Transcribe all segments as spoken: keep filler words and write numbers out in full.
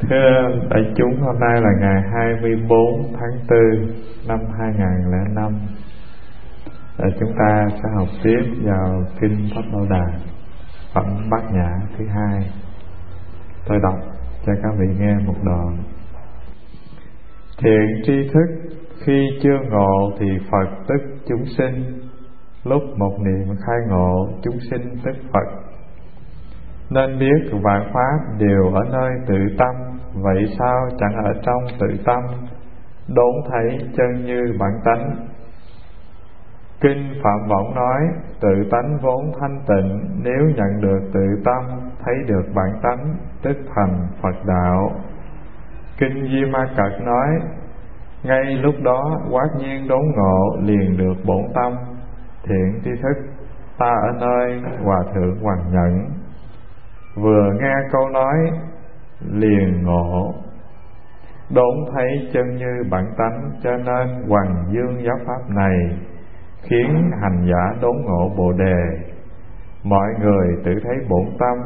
Thưa đại chúng, hôm nay là ngày hai mươi bốn tháng tư năm hai nghìn không trăm lẻ năm. Và chúng ta sẽ học tiếp vào Kinh Pháp Bảo Đà, phẩm Bát Nhã thứ hai. Tôi đọc cho các vị nghe một đoạn. Thiện tri thức khi chưa ngộ thì Phật tức chúng sinh, lúc một niệm khai ngộ chúng sinh tức Phật. Nên biết vạn pháp đều ở nơi tự tâm, vậy sao chẳng ở trong tự tâm, đốn thấy chân như bản tánh. Kinh Phạm Võng nói, tự tánh vốn thanh tịnh, nếu nhận được tự tâm, thấy được bản tánh, tức thành Phật đạo. Kinh Di Ma Cật nói, ngay lúc đó quát nhiên đốn ngộ, liền được bổn tâm. Thiện tri thức, ta ở nơi Hòa Thượng Hoằng Nhẫn, vừa nghe câu nói liền ngộ, đốn thấy chân như bản tánh. Cho nên Hoằng Dương giáo pháp này khiến hành giả đốn ngộ Bồ Đề. Mọi người tự thấy bổn tâm,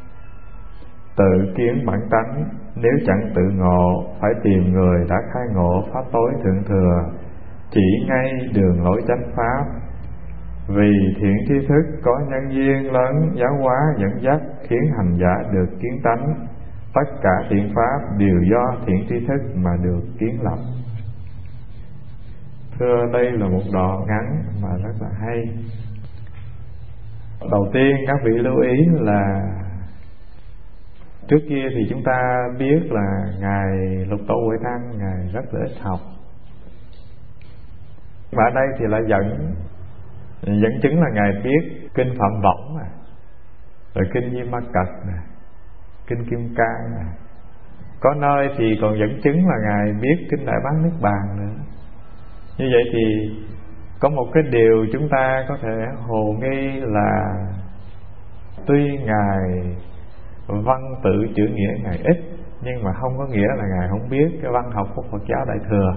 tự kiến bản tánh. Nếu chẳng tự ngộ, phải tìm người đã khai ngộ pháp tối thượng thừa, chỉ ngay đường lối chánh pháp. Vì thiện tri thức có nhân duyên lớn giáo hóa dẫn dắt, khiến hành giả được kiến tánh. Tất cả thiện pháp đều do thiện tri thức mà được kiến lập. Thưa, đây là một đoạn ngắn mà rất là hay. Đầu tiên các vị lưu ý là trước kia thì chúng ta biết là Ngài Lục Tổ Huệ Năng Ngài rất là ít học, mà ở đây thì lại dẫn dẫn chứng là Ngài biết Kinh Phạm Võng, rồi Kinh Di Ma Cật, Kinh Kim Cang. Có nơi thì còn dẫn chứng là Ngài biết Kinh Đại Bát Niết Bàn nữa. Như vậy thì có một cái điều chúng ta có thể hồ nghi là tuy Ngài văn tự chữ nghĩa Ngài ít, nhưng mà không có nghĩa là Ngài không biết cái văn học của Phật giáo Đại Thừa.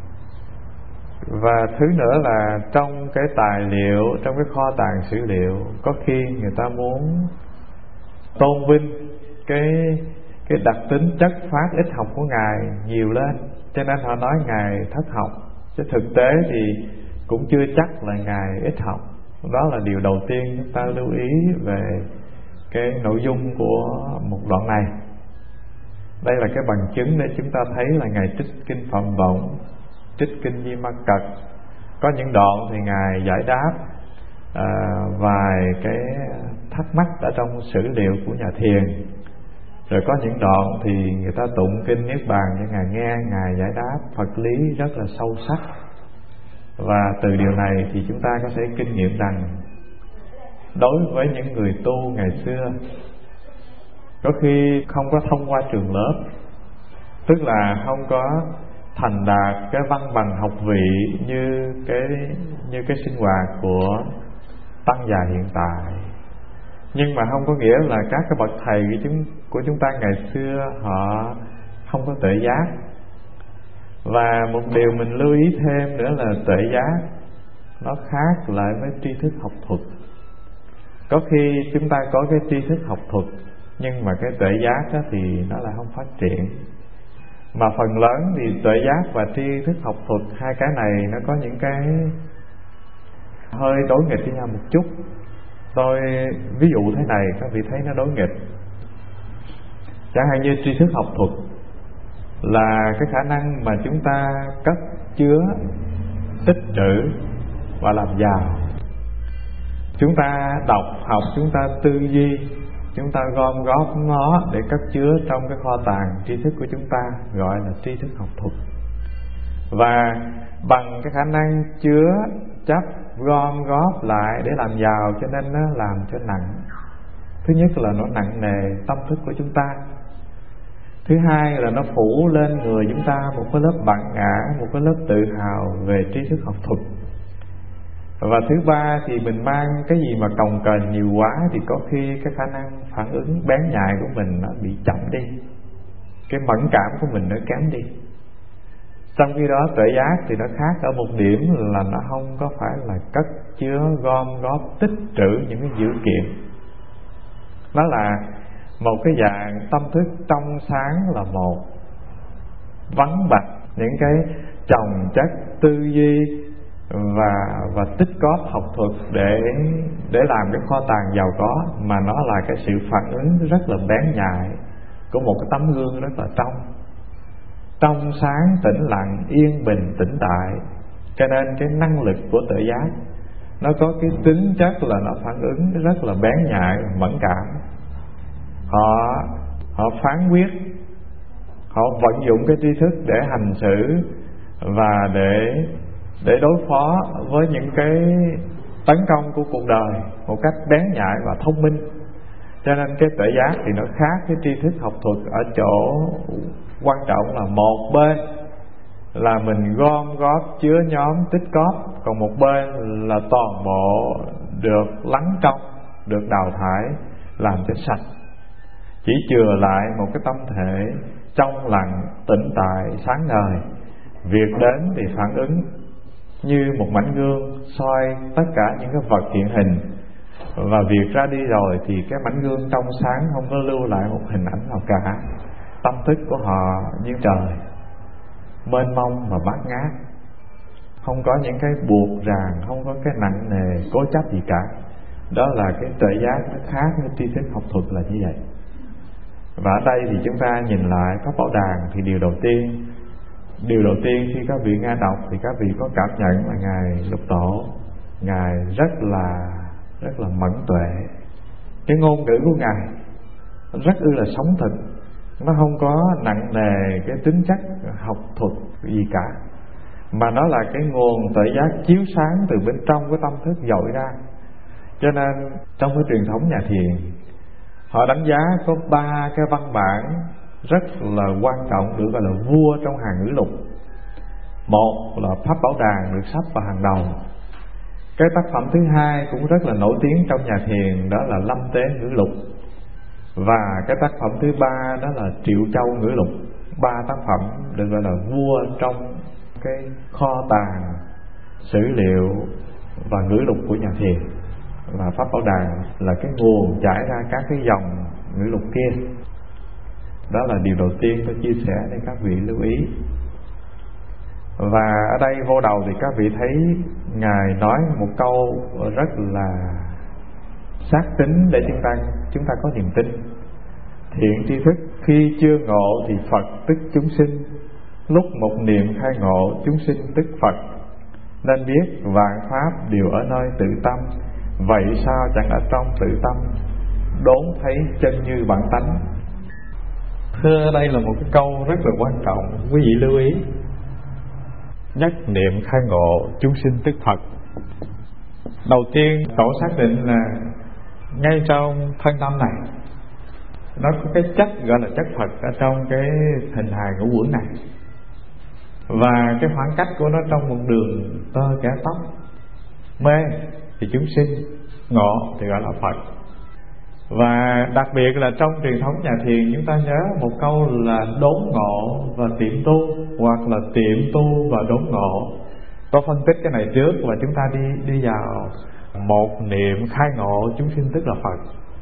Và thứ nữa là trong cái tài liệu, trong cái kho tàng sử liệu, có khi người ta muốn tôn vinh cái cái đặc tính chất phát ít học của Ngài nhiều lên, cho nên họ nói Ngài thất học. Chứ thực tế thì cũng chưa chắc là Ngài ít học. Đó là điều đầu tiên chúng ta lưu ý về cái nội dung của một đoạn này. Đây là cái bằng chứng để chúng ta thấy là Ngài trích Kinh Phạm Võng, trích Kinh Di Ma Cật. Có những đoạn thì Ngài giải đáp à, vài cái thắc mắc ở trong sử liệu của nhà thiền. Rồi có những đoạn thì người ta tụng Kinh Niết Bàn cho Ngài nghe, Ngài giải đáp Phật lý rất là sâu sắc. Và từ điều này thì chúng ta có thể kinh nghiệm rằng đối với những người tu ngày xưa, có khi không có thông qua trường lớp, tức là không có thành đạt cái văn bằng học vị như cái như cái sinh hoạt của tăng già hiện tại. Nhưng mà không có nghĩa là các cái bậc thầy của chúng, của chúng ta ngày xưa họ không có tuệ giác. Và một điều mình lưu ý thêm nữa là tuệ giác nó khác lại với tri thức học thuật. Có khi chúng ta có cái tri thức học thuật, nhưng mà cái tuệ giác đó thì nó lại không phát triển. Mà phần lớn thì tuệ giác và tri thức học thuật, hai cái này nó có những cái hơi đối nghịch với nhau một chút. Tôi ví dụ thế này, các vị thấy nó đối nghịch. Chẳng hạn như tri thức học thuật là cái khả năng mà chúng ta cất chứa, tích trữ và làm giàu. Chúng ta đọc, học, chúng ta tư duy, chúng ta gom góp nó để cất chứa trong cái kho tàng tri thức của chúng ta, gọi là tri thức học thuật. Và bằng cái khả năng chứa, chấp, gom góp lại để làm giàu, cho nên nó làm cho nặng. Thứ nhất là nó nặng nề tâm thức của chúng ta. Thứ hai là nó phủ lên người chúng ta một cái lớp bản ngã, một cái lớp tự hào về tri thức học thuật. Và thứ ba thì mình mang cái gì mà cồng kềnh nhiều quá thì có khi cái khả năng phản ứng bén nhạy của mình nó bị chậm đi, cái mẫn cảm của mình nó kém đi. Trong khi đó tuệ giác thì nó khác ở một điểm là nó không có phải là cất chứa, gom góp, tích trữ những cái dữ kiện. Nó là một cái dạng tâm thức trong sáng là một, vắng bặt những cái chồng chất tư duy và và tích cóp học thuật để để làm cái kho tàng giàu có, mà nó là cái sự phản ứng rất là bén nhạy của một cái tấm gương rất là trong trong sáng, tĩnh lặng, yên bình, tĩnh tại. Cho nên cái năng lực của tự giác nó có cái tính chất là nó phản ứng rất là bén nhạy, mẫn cảm. Họ họ phán quyết, họ vận dụng cái tri thức để hành xử và để để đối phó với những cái tấn công của cuộc đời một cách bén nhạy và thông minh. Cho nên cái tự giác thì nó khác cái tri thức học thuật ở chỗ quan trọng là một bên là mình gom góp chứa nhóm tích cóp, còn một bên là toàn bộ được lắng trong, được đào thải, làm cho sạch, chỉ chừa lại một cái tâm thể trong lặng, tĩnh tại, sáng ngời. Việc đến thì phản ứng như một mảnh gương soi tất cả những cái vật hiện hình, và việc ra đi rồi thì cái mảnh gương trong sáng không có lưu lại một hình ảnh nào cả. Tâm thức của họ như trời, mênh mông và bát ngát, không có những cái buộc ràng, không có cái nặng nề cố chấp gì cả. Đó là cái tự giác nó khác với tri thức học thuật là như vậy. Và ở đây thì chúng ta nhìn lại Pháp Bảo Đàn thì điều đầu tiên Điều đầu tiên khi các vị nghe đọc thì các vị có cảm nhận là Ngài Lục Tổ, Ngài rất là rất là mẫn tuệ. Cái ngôn ngữ của Ngài rất ư là sống thực, nó không có nặng nề cái tính chất học thuật gì cả, mà nó là cái nguồn tự giác chiếu sáng từ bên trong cái tâm thức dội ra. Cho nên trong cái truyền thống nhà thiền, họ đánh giá có ba cái văn bản rất là quan trọng, được gọi là vua trong hàng ngữ lục. Một là Pháp Bảo Đàn được xếp vào hàng đầu. Cái tác phẩm thứ hai cũng rất là nổi tiếng trong nhà thiền, đó là Lâm Tế ngữ lục. Và cái tác phẩm thứ ba đó là Triệu Châu ngữ lục. Ba tác phẩm được gọi là vua trong cái kho tàng sử liệu và ngữ lục của nhà thiền. Và Pháp Bảo Đàn là cái nguồn trải ra các cái dòng ngữ lục kia. Đó là điều đầu tiên tôi chia sẻ để các vị lưu ý. Và ở đây vô đầu thì các vị thấy Ngài nói một câu rất là xác tín để chúng ta chúng ta có niềm tin. Thiện tri thức khi chưa ngộ thì Phật tức chúng sinh, lúc một niệm khai ngộ chúng sinh tức Phật. Nên biết vạn pháp đều ở nơi tự tâm, vậy sao chẳng ở trong tự tâm, đốn thấy chân như bản tánh. Thưa, đây là một cái câu rất là quan trọng, quý vị lưu ý. Nhất niệm khai ngộ chúng sinh tức Phật. Đầu tiên Tổ xác định là ngay trong thân tâm này nó có cái chất gọi là chất Phật ở trong cái hình hài ngũ uẩn này, và cái khoảng cách của nó trong một đường tơ kẻ tóc. Mê thì chúng sinh, ngộ thì gọi là Phật. Và đặc biệt là trong truyền thống nhà thiền, chúng ta nhớ một câu là đốn ngộ và tiệm tu, hoặc là tiệm tu và đốn ngộ. Có phân tích cái này trước và chúng ta đi đi vào một niệm khai ngộ chúng sinh tức là Phật.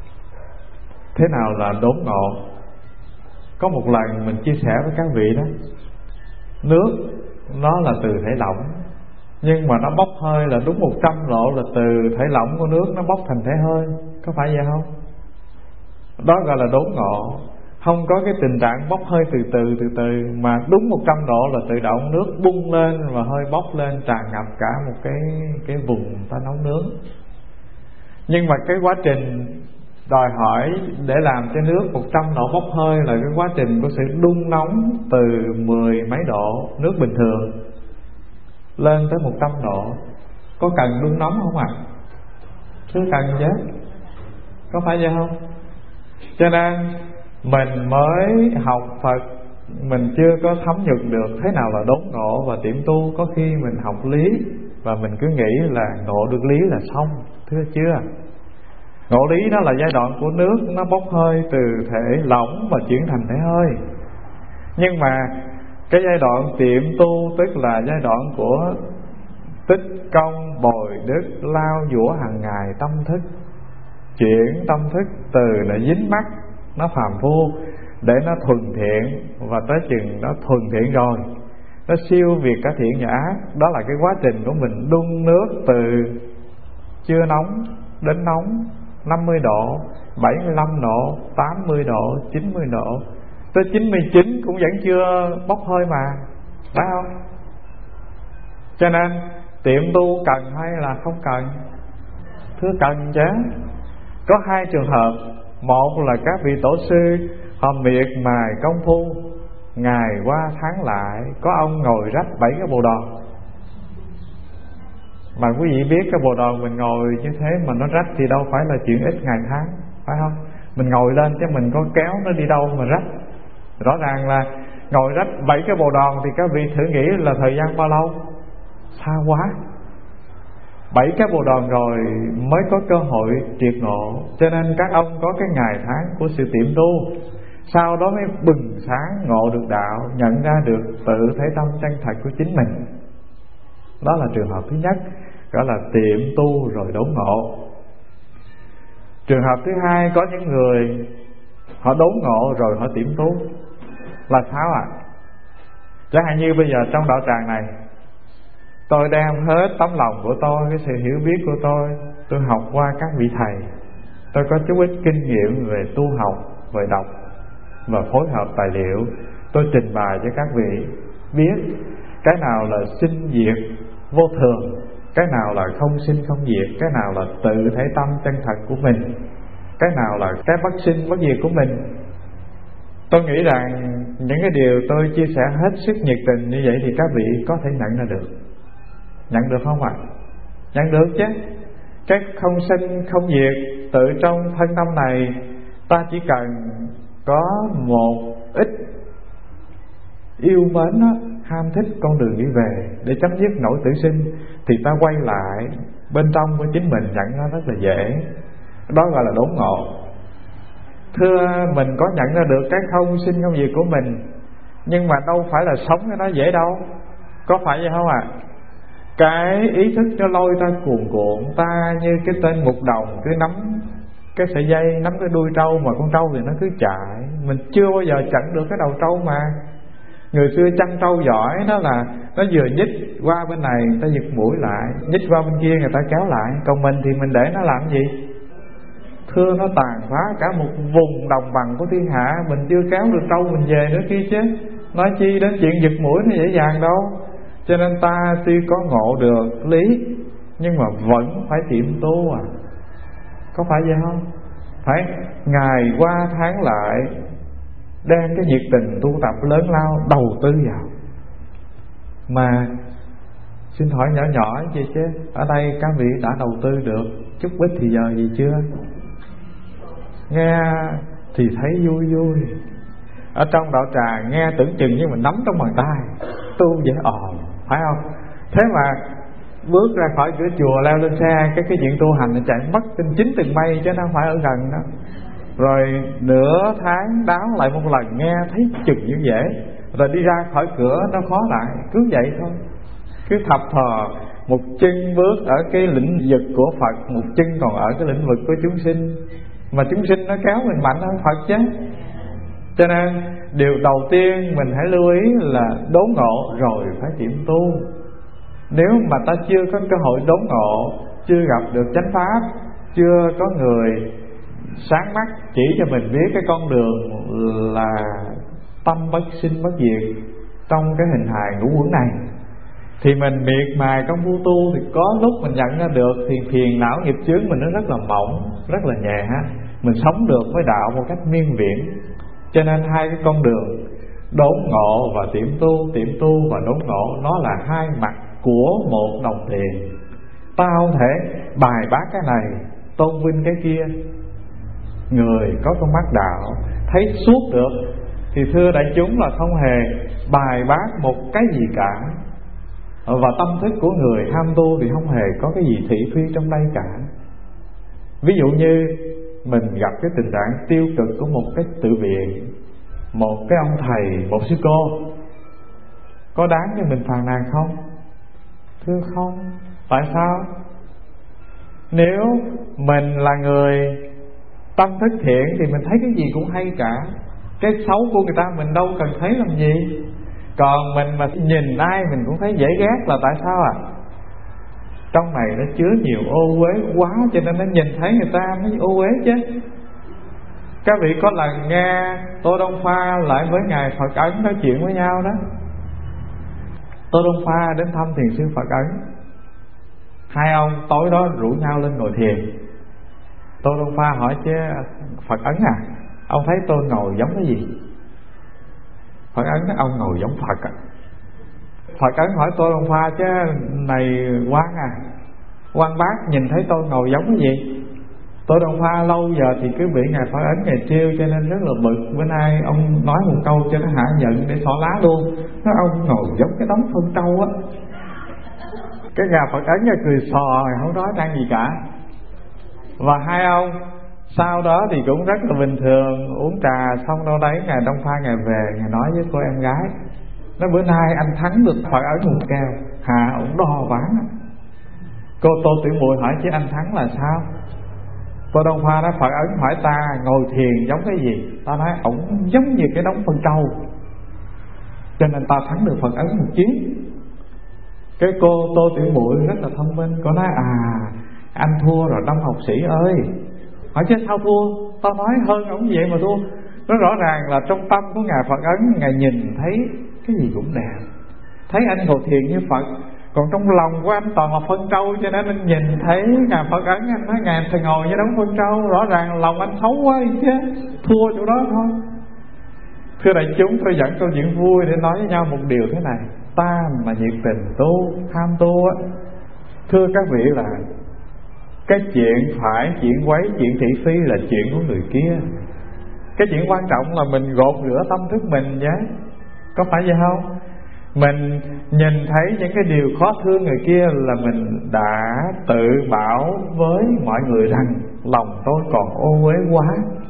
Thế nào là đốn ngộ? Có một lần mình chia sẻ với các vị đó, nước nó là từ thể lỏng, nhưng mà nó bốc hơi là đúng một trăm độ, là từ thể lỏng của nước nó bốc thành thể hơi. Có phải vậy không? Đó gọi là đốn ngộ. Không có cái tình trạng bốc hơi từ từ từ từ, mà đúng một trăm độ là tự động nước bung lên và hơi bốc lên tràn ngập cả một cái cái vùng ta nấu nướng. Nhưng mà cái quá trình đòi hỏi để làm cho nước một trăm độ bốc hơi là cái quá trình của sự đun nóng từ mười mấy độ nước bình thường lên tới một trăm độ. Có cần đun nóng không ạ? À? Chứ cần chứ. Có phải vậy không? Cho nên mình mới học Phật, mình chưa có thấm nhuần được thế nào là đốn ngộ và tiệm tu. Có khi mình học lý và mình cứ nghĩ là ngộ được lý là xong. Thưa chưa? Ngộ lý đó là giai đoạn của nước nó bốc hơi từ thể lỏng và chuyển thành thể hơi. Nhưng mà cái giai đoạn tiệm tu tức là giai đoạn của tích công bồi đức, lao dũa hàng ngày tâm thức, chuyển tâm thức từ là dính mắc nó phàm phu, để nó thuần thiện, và tới chừng nó thuần thiện rồi, nó siêu việt cả thiện và ác. Đó là cái quá trình của mình đun nước từ chưa nóng đến nóng, năm mươi độ, bảy mươi lăm độ, tám mươi độ, chín mươi độ, tới chín mươi chín cũng vẫn chưa bốc hơi mà, phải không? Cho nên tiệm tu cần hay là không cần? Thưa cần chứ. Có hai trường hợp. Một là các vị tổ sư họ miệt mài công phu, ngày qua tháng lại, có ông ngồi rách bảy cái bồ đòn. Mà quý vị biết cái bồ đòn mình ngồi như thế mà nó rách thì đâu phải là chuyện ít ngày tháng, phải không? Mình ngồi lên chứ mình có kéo nó đi đâu mà rách. Rõ ràng là ngồi rách bảy cái bồ đòn thì các vị thử nghĩ là thời gian bao lâu? Xa quá. Bảy cái bồ đòn rồi mới có cơ hội triệt ngộ. Cho nên các ông có cái ngày tháng của sự tiệm tu, sau đó mới bừng sáng ngộ được đạo, nhận ra được tự thể tâm chân thật của chính mình. Đó là trường hợp thứ nhất, gọi là tiệm tu rồi đốn ngộ. Trường hợp thứ hai, có những người họ đốn ngộ rồi họ tiệm tu. Là sao ạ? À? Chẳng hạn như bây giờ trong đạo tràng này, tôi đem hết tấm lòng của tôi, cái sự hiểu biết của tôi, tôi học qua các vị thầy, tôi có chút ít kinh nghiệm về tu học, về đọc và phối hợp tài liệu, tôi trình bày cho các vị biết cái nào là sinh diệt vô thường, cái nào là không sinh không diệt, cái nào là tự thể tâm chân thật của mình, cái nào là cái bất sinh bất diệt của mình. Tôi nghĩ rằng những cái điều tôi chia sẻ hết sức nhiệt tình như vậy thì các vị có thể nhận ra được. Nhận được không ạ? À? Nhận được chứ. Cái không sinh không diệt tự trong thân tâm này, ta chỉ cần có một ít yêu mến đó, ham thích con đường đi về để chấm dứt nỗi tử sinh, thì ta quay lại bên trong của chính mình nhận nó rất là dễ. Đó gọi là đốn ngộ. Thưa, mình có nhận ra được cái không sinh không diệt của mình, nhưng mà đâu phải là sống cái đó dễ đâu. Có phải vậy không ạ? À? Cái ý thức nó lôi ta cuồn cuộn, ta như cái tên mục đồng cứ nắm cái sợi dây, nắm cái đuôi trâu, mà con trâu thì nó cứ chạy, mình chưa bao giờ chặn được cái đầu trâu mà. Người xưa chăn trâu giỏi đó là nó vừa nhích qua bên này người ta giật mũi lại, nhích qua bên kia người ta kéo lại. Còn mình thì mình để nó làm gì? Thưa, nó tàn phá cả một vùng đồng bằng của thiên hạ, mình chưa kéo được trâu mình về nữa kia chứ, nói chi đến chuyện giật mũi nó dễ dàng đâu. Cho nên ta tuy có ngộ được lý, nhưng mà vẫn phải tiệm tu à. Có phải vậy không? Phải ngày qua tháng lại đem cái nhiệt tình tu tập lớn lao đầu tư vào. Mà xin hỏi nhỏ nhỏ gì chứ, ở đây các vị đã đầu tư được chút ít thì giờ gì chưa? Nghe thì thấy vui vui, ở trong đạo tràng nghe tưởng chừng như mình nắm trong bàn tay, tu dễ ồn, phải không? Thế mà bước ra khỏi cửa chùa leo lên xe, cái cái chuyện tu hành nó chạy mất trên chín từng mây chứ nó không phải ở gần đó. Rồi nửa tháng đáo lại một lần nghe thấy chừng như dễ, rồi đi ra khỏi cửa nó khó lại, cứ vậy thôi. Cứ thập thò, một chân bước ở cái lĩnh vực của Phật, một chân còn ở cái lĩnh vực của chúng sinh. Mà chúng sinh nó kéo mình mạnh hơn Phật chứ. Cho nên điều đầu tiên mình hãy lưu ý là đốn ngộ rồi phải tiệm tu. Nếu mà ta chưa có cơ hội đốn ngộ, chưa gặp được chánh pháp, chưa có người sáng mắt chỉ cho mình biết cái con đường là tâm bất sinh bất diệt trong cái hình hài ngũ uẩn này, thì mình miệt mài công phu tu, thì có lúc mình nhận ra được thì phiền não nghiệp chướng mình nó rất là mỏng, rất là nhẹ ha. Mình sống được với đạo một cách miên viễn. Cho nên hai cái con đường đốn ngộ và tiệm tu, tiệm tu và đốn ngộ, nó là hai mặt của một đồng tiền. Ta không thể bài bác cái này tôn vinh cái kia. Người có con mắt đạo thấy suốt được thì thưa đại chúng là không hề bài bác một cái gì cả. Và tâm thức của người ham tu thì không hề có cái gì thị phi trong đây cả. Ví dụ như mình gặp cái tình trạng tiêu cực của một cái tự viện, một cái ông thầy, một sư cô, có đáng cho mình phàn nàn không? Thưa không. Tại sao? Nếu mình là người Tâm thức thiện thì mình thấy cái gì cũng hay cả. Cái xấu của người ta mình đâu cần thấy làm gì. Còn mình mà nhìn ai mình cũng thấy dễ ghét là tại sao à? Trong này nó chứa nhiều ô uế quá, cho nên nó nhìn thấy người ta mới ô uế chứ. Các vị có lần nghe Tô Đông Pha lại với Ngài Phật Ấn nói chuyện với nhau đó. Tô Đông Pha đến thăm Thiền sư Phật Ấn. Hai ông tối đó rủ nhau lên ngồi thiền. Tô Đông Pha hỏi chứ Phật Ấn à, ông thấy tôi ngồi giống cái gì? Phật Ấn nói ông ngồi giống Phật à. Phật Ấn hỏi Tô Đông Pha chứ này Quan à, Quan bác nhìn thấy tôi ngồi giống cái gì? Tô Đông Pha lâu giờ thì cứ bị Ngài Phật Ấn Ngài trêu cho nên rất là bực. Bữa nay ông nói một câu cho nó hạ giận để xỏ lá luôn. Nói ông ngồi giống cái đống phân trâu á. Cái Ngài Phật Ấn Ngài cười sò, không nói năng gì cả. Và hai ông sau đó thì cũng rất là bình thường, uống trà xong đâu đấy Ngài Đông Pha Ngài về, Ngài nói với cô em gái, nói bữa nay anh thắng được Phật Ấn một kèo, hà ổng đo ván. Cô Tô Tiểu Muội hỏi chứ anh thắng là sao? Tô Đông Pha nói Phật Ấn hỏi ta ngồi thiền giống cái gì? Ta nói ổng giống như cái đống phân trâu, cho nên ta thắng được Phật Ấn một chiến. Cái cô Tô Tiểu Muội rất là thông minh, cô nói à anh thua rồi Đông học sĩ ơi. Hỏi chứ sao thua? Tao nói hơn ổng vậy mà thua. Nó rõ ràng là trong tâm của Ngài Phật Ấn, Ngài nhìn thấy cái gì cũng đẹp, thấy anh ngồi thiền như Phật. Còn trong lòng của anh toàn là phân trâu, cho nên anh nhìn thấy Ngài Phật Ấn, anh nói Ngài thầy ngồi như đống phân trâu. Rõ ràng lòng anh xấu quá chứ, thua chỗ đó thôi. Thưa đại chúng, tôi dẫn câu chuyện vui để nói với nhau một điều thế này. Ta mà nhiệt tình tu, tham tu á, thưa các vị là cái chuyện phải, chuyện quấy, chuyện thị phi là chuyện của người kia. Cái chuyện quan trọng là mình gột rửa tâm thức mình nhé. Có phải vậy không? Mình nhìn thấy những cái điều khó thương người kia là mình đã tự bảo với mọi người rằng lòng tôi còn ô uế quá.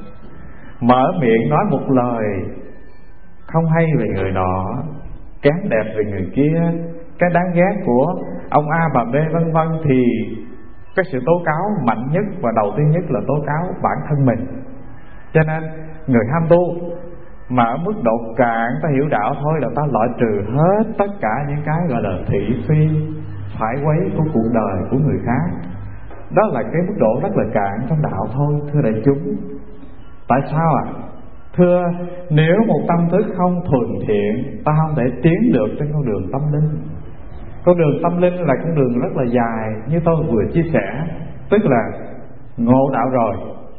Mở miệng nói một lời không hay về người nọ, kém đẹp về người kia, cái đáng ghét của ông A bà B vân vân, thì cái sự tố cáo mạnh nhất và đầu tiên nhất là tố cáo bản thân mình. Cho nên người ham tu mà ở mức độ cạn ta hiểu đạo thôi là ta loại trừ hết tất cả những cái gọi là thị phi, phải quấy của cuộc đời của người khác. Đó là cái mức độ rất là cạn trong đạo thôi, thưa đại chúng. Tại sao ạ? À? Thưa, nếu một tâm thức không thuần thiện, ta không thể tiến được trên con đường tâm linh. Con đường tâm linh là con đường rất là dài, như tôi vừa chia sẻ. Tức là ngộ đạo rồi,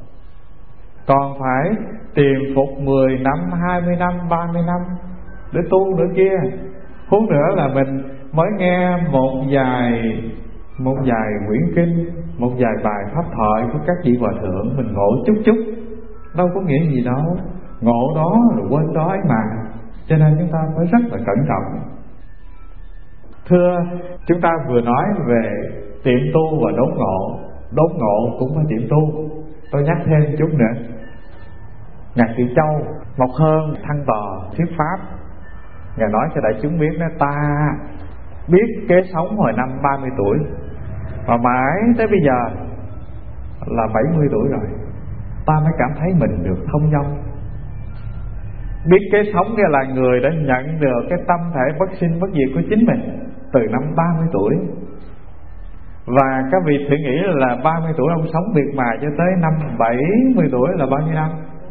còn phải tìm phục mười năm, hai mươi năm, ba mươi năm để tu nữa kia. Huống nữa là mình mới nghe một vài Một vài quyển kinh, một vài bài pháp thoại của các vị hòa thượng, mình ngộ chút chút, đâu có nghĩa gì đâu. Ngộ đó rồi quên đó ấy mà. Cho nên chúng ta phải rất là cẩn trọng. Thưa, chúng ta vừa nói về tiệm tu và đốn ngộ. Đốn ngộ cũng phải tiệm tu. Tôi nhắc thêm chút nữa. Ngài Tỳ Châu Mộc Hơn thăng tòa thuyết pháp, Ngài nói cho đại chúng biết đó, ta biết kế sống hồi năm ba mươi tuổi mà mãi tới bây giờ là bảy mươi tuổi rồi, ta mới cảm thấy mình được thông dong. Biết kế sống nghĩa là người đã nhận được cái tâm thể bất sinh bất diệt của chính mình từ năm ba mươi tuổi. Và các vị thử nghĩ là ba mươi tuổi ông sống việc mà cho tới năm bảy mươi tuổi là bao nhiêu năm?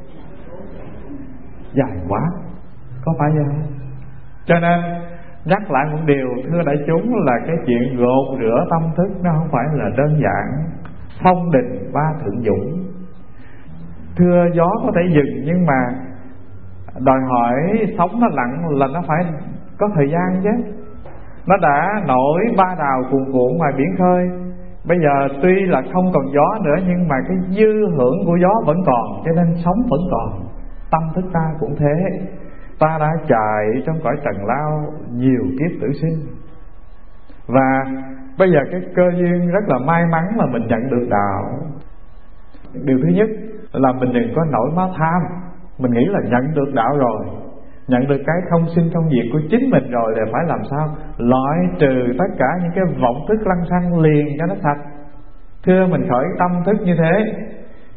Dài quá, có phải vậy không? Cho nên nhắc lại một điều, thưa đại chúng, là cái chuyện gột rửa tâm thức nó không phải là đơn giản. Phong đình ba thượng dũng. Thưa, gió có thể dừng, nhưng mà đòi hỏi sóng nó lặng là nó phải có thời gian chứ. Nó đã nổi ba đào cuồn cuộn ngoài biển khơi, bây giờ tuy là không còn gió nữa, nhưng mà cái dư hưởng của gió vẫn còn, cho nên sóng vẫn còn. Tâm thức ta cũng thế. Ta đã chạy trong cõi trần lao nhiều kiếp tử sinh, và bây giờ cái cơ duyên rất là may mắn là mình nhận được đạo. Điều thứ nhất là mình đừng có nổi máu tham. Mình nghĩ là nhận được đạo rồi, nhận được cái không sinh không diệt của chính mình rồi, thì phải làm sao loại trừ tất cả những cái vọng thức lăng xăng liền cho nó sạch. Thưa, mình khởi tâm thức như thế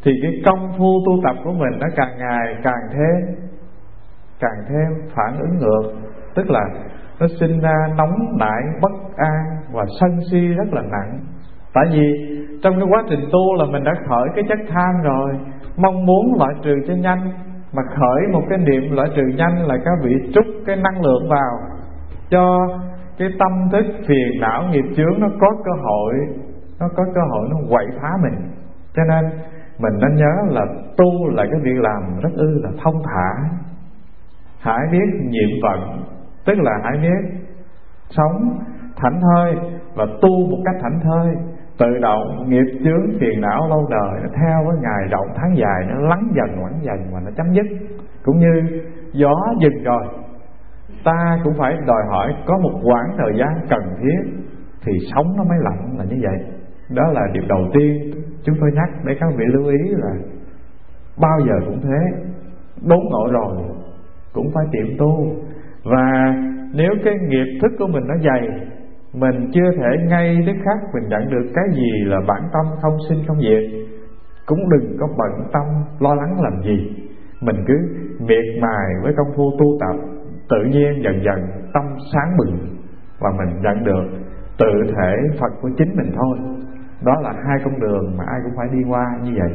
thì cái công phu tu tập của mình nó càng ngày càng thêm càng thêm phản ứng ngược, tức là nó sinh ra nóng nảy, bất an và sân si rất là nặng. Tại vì trong cái quá trình tu là mình đã khởi cái chất tham rồi, mong muốn loại trừ cho nhanh, mà khởi một cái niệm loại trừ nhanh là các vị trút cái năng lượng vào cho cái tâm thức phiền não nghiệp chướng nó có cơ hội, nó có cơ hội nó quậy phá mình. Cho nên mình nên nhớ là tu là cái việc làm rất ư là thông thả. Hãy biết nhiệm vận, tức là hãy biết sống thảnh thơi và tu một cách thảnh thơi. Tự động nghiệp chướng phiền não lâu đời nó theo với ngày rộng tháng dài, nó lắng dần lắng dần và nó chấm dứt. Cũng như gió dừng rồi, ta cũng phải đòi hỏi có một quãng thời gian cần thiết thì sống nó mới lạnh, là như vậy. Đó là điều đầu tiên chúng tôi nhắc để các vị lưu ý là bao giờ cũng thế, đốn ngộ rồi cũng phải tiệm tu. Và nếu cái nghiệp thức của mình nó dày, mình chưa thể ngay tức khắc mình nhận được cái gì là bản tâm không sinh không diệt, cũng đừng có bận tâm lo lắng làm gì. Mình cứ miệt mài với công phu tu tập, tự nhiên dần dần tâm sáng bừng và mình nhận được tự thể Phật của chính mình thôi. Đó là hai con đường mà ai cũng phải đi qua như vậy.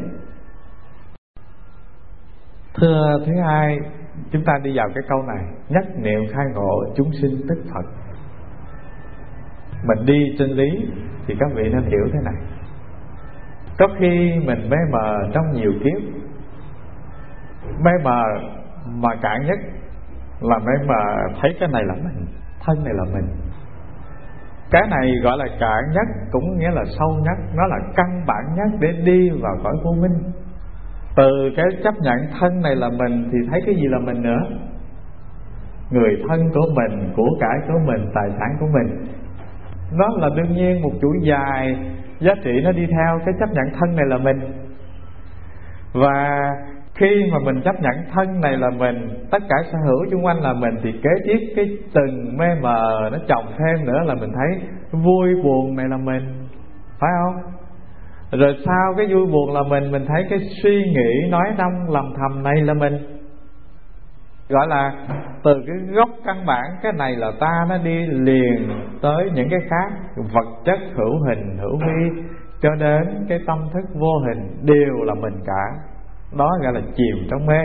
Thưa thứ hai, chúng ta đi vào cái câu này: nhất niệm khai ngộ chúng sinh tức Phật. Mình đi chân lý thì các vị nên hiểu thế này: có khi mình mê mờ trong nhiều kiếp, mê mờ mà cạn nhất là mê mờ thấy cái này là mình, thân này là mình. Cái này gọi là cạn nhất, cũng nghĩa là sâu nhất, nó là căn bản nhất để đi vào cõi vô minh. Từ cái chấp nhận thân này là mình thì thấy cái gì là mình nữa? Người thân của mình, của cải của mình, tài sản của mình. Nó là đương nhiên một chuỗi dài giá trị nó đi theo cái chấp nhận thân này là mình. Và khi mà mình chấp nhận thân này là mình, tất cả sở hữu xung quanh là mình, thì kế tiếp cái từng mê mờ nó chồng thêm nữa là mình thấy vui buồn này là mình, phải không? Rồi sau cái vui buồn là mình, mình thấy cái suy nghĩ nói năng lòng thầm này là mình. Gọi là từ cái gốc căn bản, cái này là ta, nó đi liền tới những cái khác, vật chất hữu hình hữu vi, cho đến cái tâm thức vô hình đều là mình cả. Đó gọi là chìm trong mê.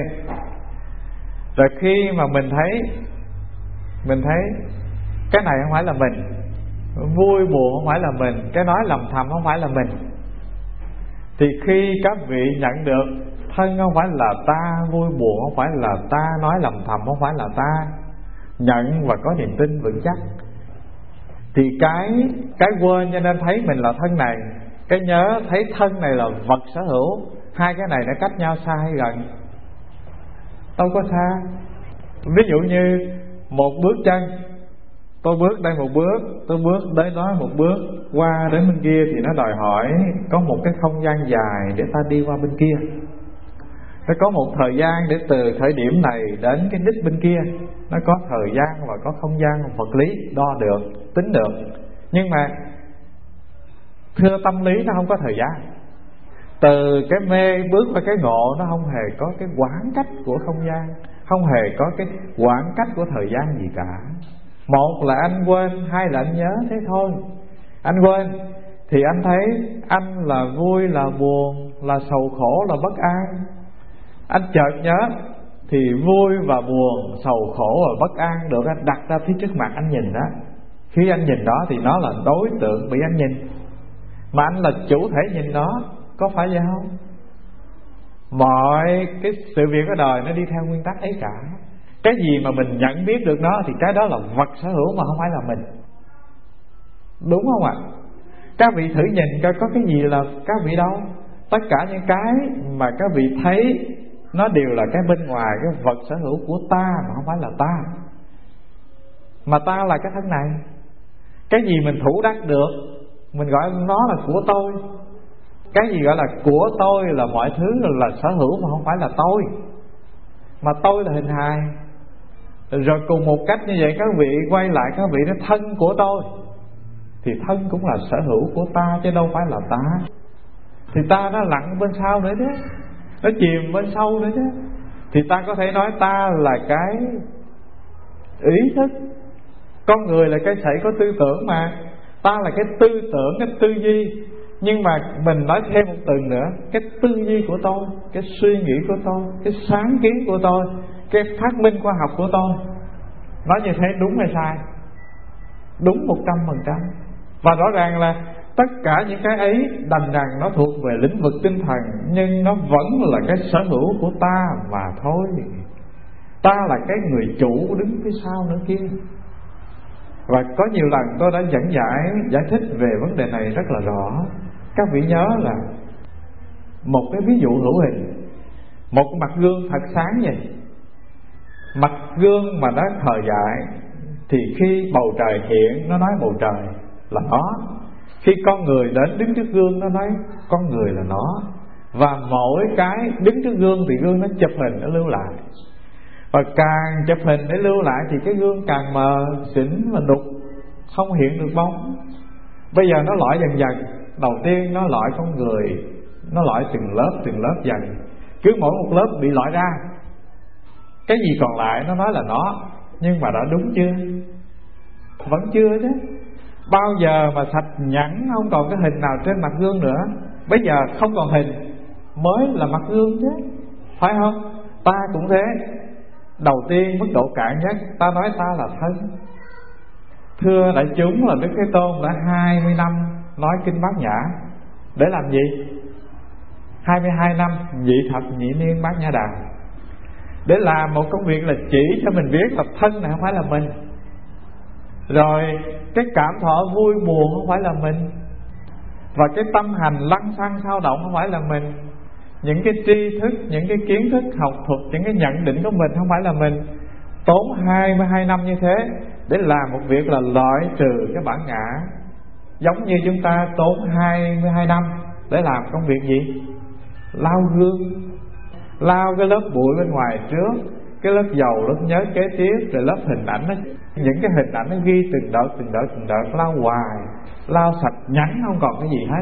Rồi khi mà mình thấy Mình thấy cái này không phải là mình, vui buồn không phải là mình, cái nói lầm thầm không phải là mình, thì khi các vị nhận được thân không phải là ta, vui buồn không phải là ta, nói lầm thầm không phải là ta, nhận và có niềm tin vững chắc, thì cái cái quên cho nên thấy mình là thân này, cái nhớ thấy thân này là vật sở hữu. Hai cái này nó cách nhau xa hay gần? Đâu có xa. Ví dụ như một bước chân, tôi bước đây một bước, tôi bước đến đó một bước, qua đến bên kia thì nó đòi hỏi có một cái không gian dài để ta đi qua bên kia. Nó có một thời gian để từ thời điểm này đến cái đích bên kia. Nó có thời gian và có không gian vật lý đo được, tính được. Nhưng mà thưa, tâm lý nó không có thời gian. Từ cái mê bước qua cái ngộ, nó không hề có cái khoảng cách của không gian, không hề có cái khoảng cách của thời gian gì cả. Một là anh quên, hai là anh nhớ, thế thôi. Anh quên thì anh thấy anh là vui, là buồn, là sầu khổ, là bất an. Anh chợt nhớ thì vui và buồn, sầu khổ và bất an được anh đặt ra phía trước mặt anh nhìn đó. Khi anh nhìn đó thì nó là đối tượng bị anh nhìn, mà anh là chủ thể nhìn nó, có phải vậy không? Mọi cái sự việc ở đời nó đi theo nguyên tắc ấy cả. Cái gì mà mình nhận biết được nó thì cái đó là vật sở hữu mà không phải là mình. Đúng không ạ? Các vị thử nhìn coi có cái gì là các vị đâu. Tất cả những cái mà các vị thấy nó đều là cái bên ngoài, cái vật sở hữu của ta mà không phải là ta. Mà ta là cái thân này. Cái gì mình thủ đắc được mình gọi nó là của tôi. Cái gì gọi là của tôi là mọi thứ là sở hữu mà không phải là tôi. Mà tôi là hình hài. Rồi cùng một cách như vậy các vị quay lại các vị nói thân của tôi, thì thân cũng là sở hữu của ta chứ đâu phải là ta. thì ta nó lặn bên sau nữa chứ, nó chìm bên sâu nữa chứ. Thì ta có thể nói ta là cái ý thức, con người là cái sảy có tư tưởng mà. Ta là cái tư tưởng, cái tư duy. Nhưng mà mình nói thêm một từ nữa, cái tư duy của tôi, cái suy nghĩ của tôi, cái sáng kiến của tôi, cái phát minh khoa học của tôi, nói như thế đúng hay sai? Đúng một trăm phần trăm. Và rõ ràng là tất cả những cái ấy đành rằng nó thuộc về lĩnh vực tinh thần, nhưng nó vẫn là cái sở hữu của ta mà thôi. Ta là cái người chủ đứng phía sau nữa kia. Và có nhiều lần tôi đã giảng giải, giải thích về vấn đề này rất là rõ. Các vị nhớ là một cái ví dụ hữu hình, một mặt gương thật sáng vậy. Mặt gương mà nó khờ dại thì khi bầu trời hiện nó nói bầu trời là nó, khi con người đến đứng trước gương nó nói con người là nó. Và mỗi cái đứng trước gương thì gương nó chụp hình, nó lưu lại. Và càng chụp hình để lưu lại thì cái gương càng mờ, xỉn và đục, không hiện được bóng. Bây giờ nó lõi dần dần. Đầu tiên nó lõi con người, nó lõi từng lớp từng lớp dần. Cứ mỗi một lớp bị lõi ra, cái gì còn lại nó nói là nó. Nhưng mà đã đúng chưa? Vẫn chưa chứ. Bao giờ mà sạch nhẵn không còn cái hình nào trên mặt gương nữa. Bây giờ không còn hình mới là mặt gương chứ, phải không? Ta cũng thế. Đầu tiên mức độ cạn nhất, ta nói ta là thân. Thưa đại chúng là Đức Thế Tôn đã hai mươi năm nói kinh Bát Nhã. Để làm gì? hai mươi hai năm nhị thập nhị niên Bát Nhã Đàm. Để làm một công việc là chỉ cho mình biết là thân này không phải là mình. Rồi cái cảm thọ vui buồn không phải là mình. Và cái tâm hành lăng xăng sao động không phải là mình. Những cái tri thức, những cái kiến thức học thuật, những cái nhận định của mình không phải là mình. Tốn hai mươi hai năm như thế để làm một việc là loại trừ cái bản ngã. Giống như chúng ta tốn hai mươi hai năm để làm công việc gì? Lau gương, lau cái lớp bụi bên ngoài trước, cái lớp dầu, lớp nhớ kế tiếp, rồi lớp hình ảnh đó. Những cái hình ảnh nó ghi từng đợt, từng đợt, từng đợt, lau hoài, lau sạch nhẵn không còn cái gì hết.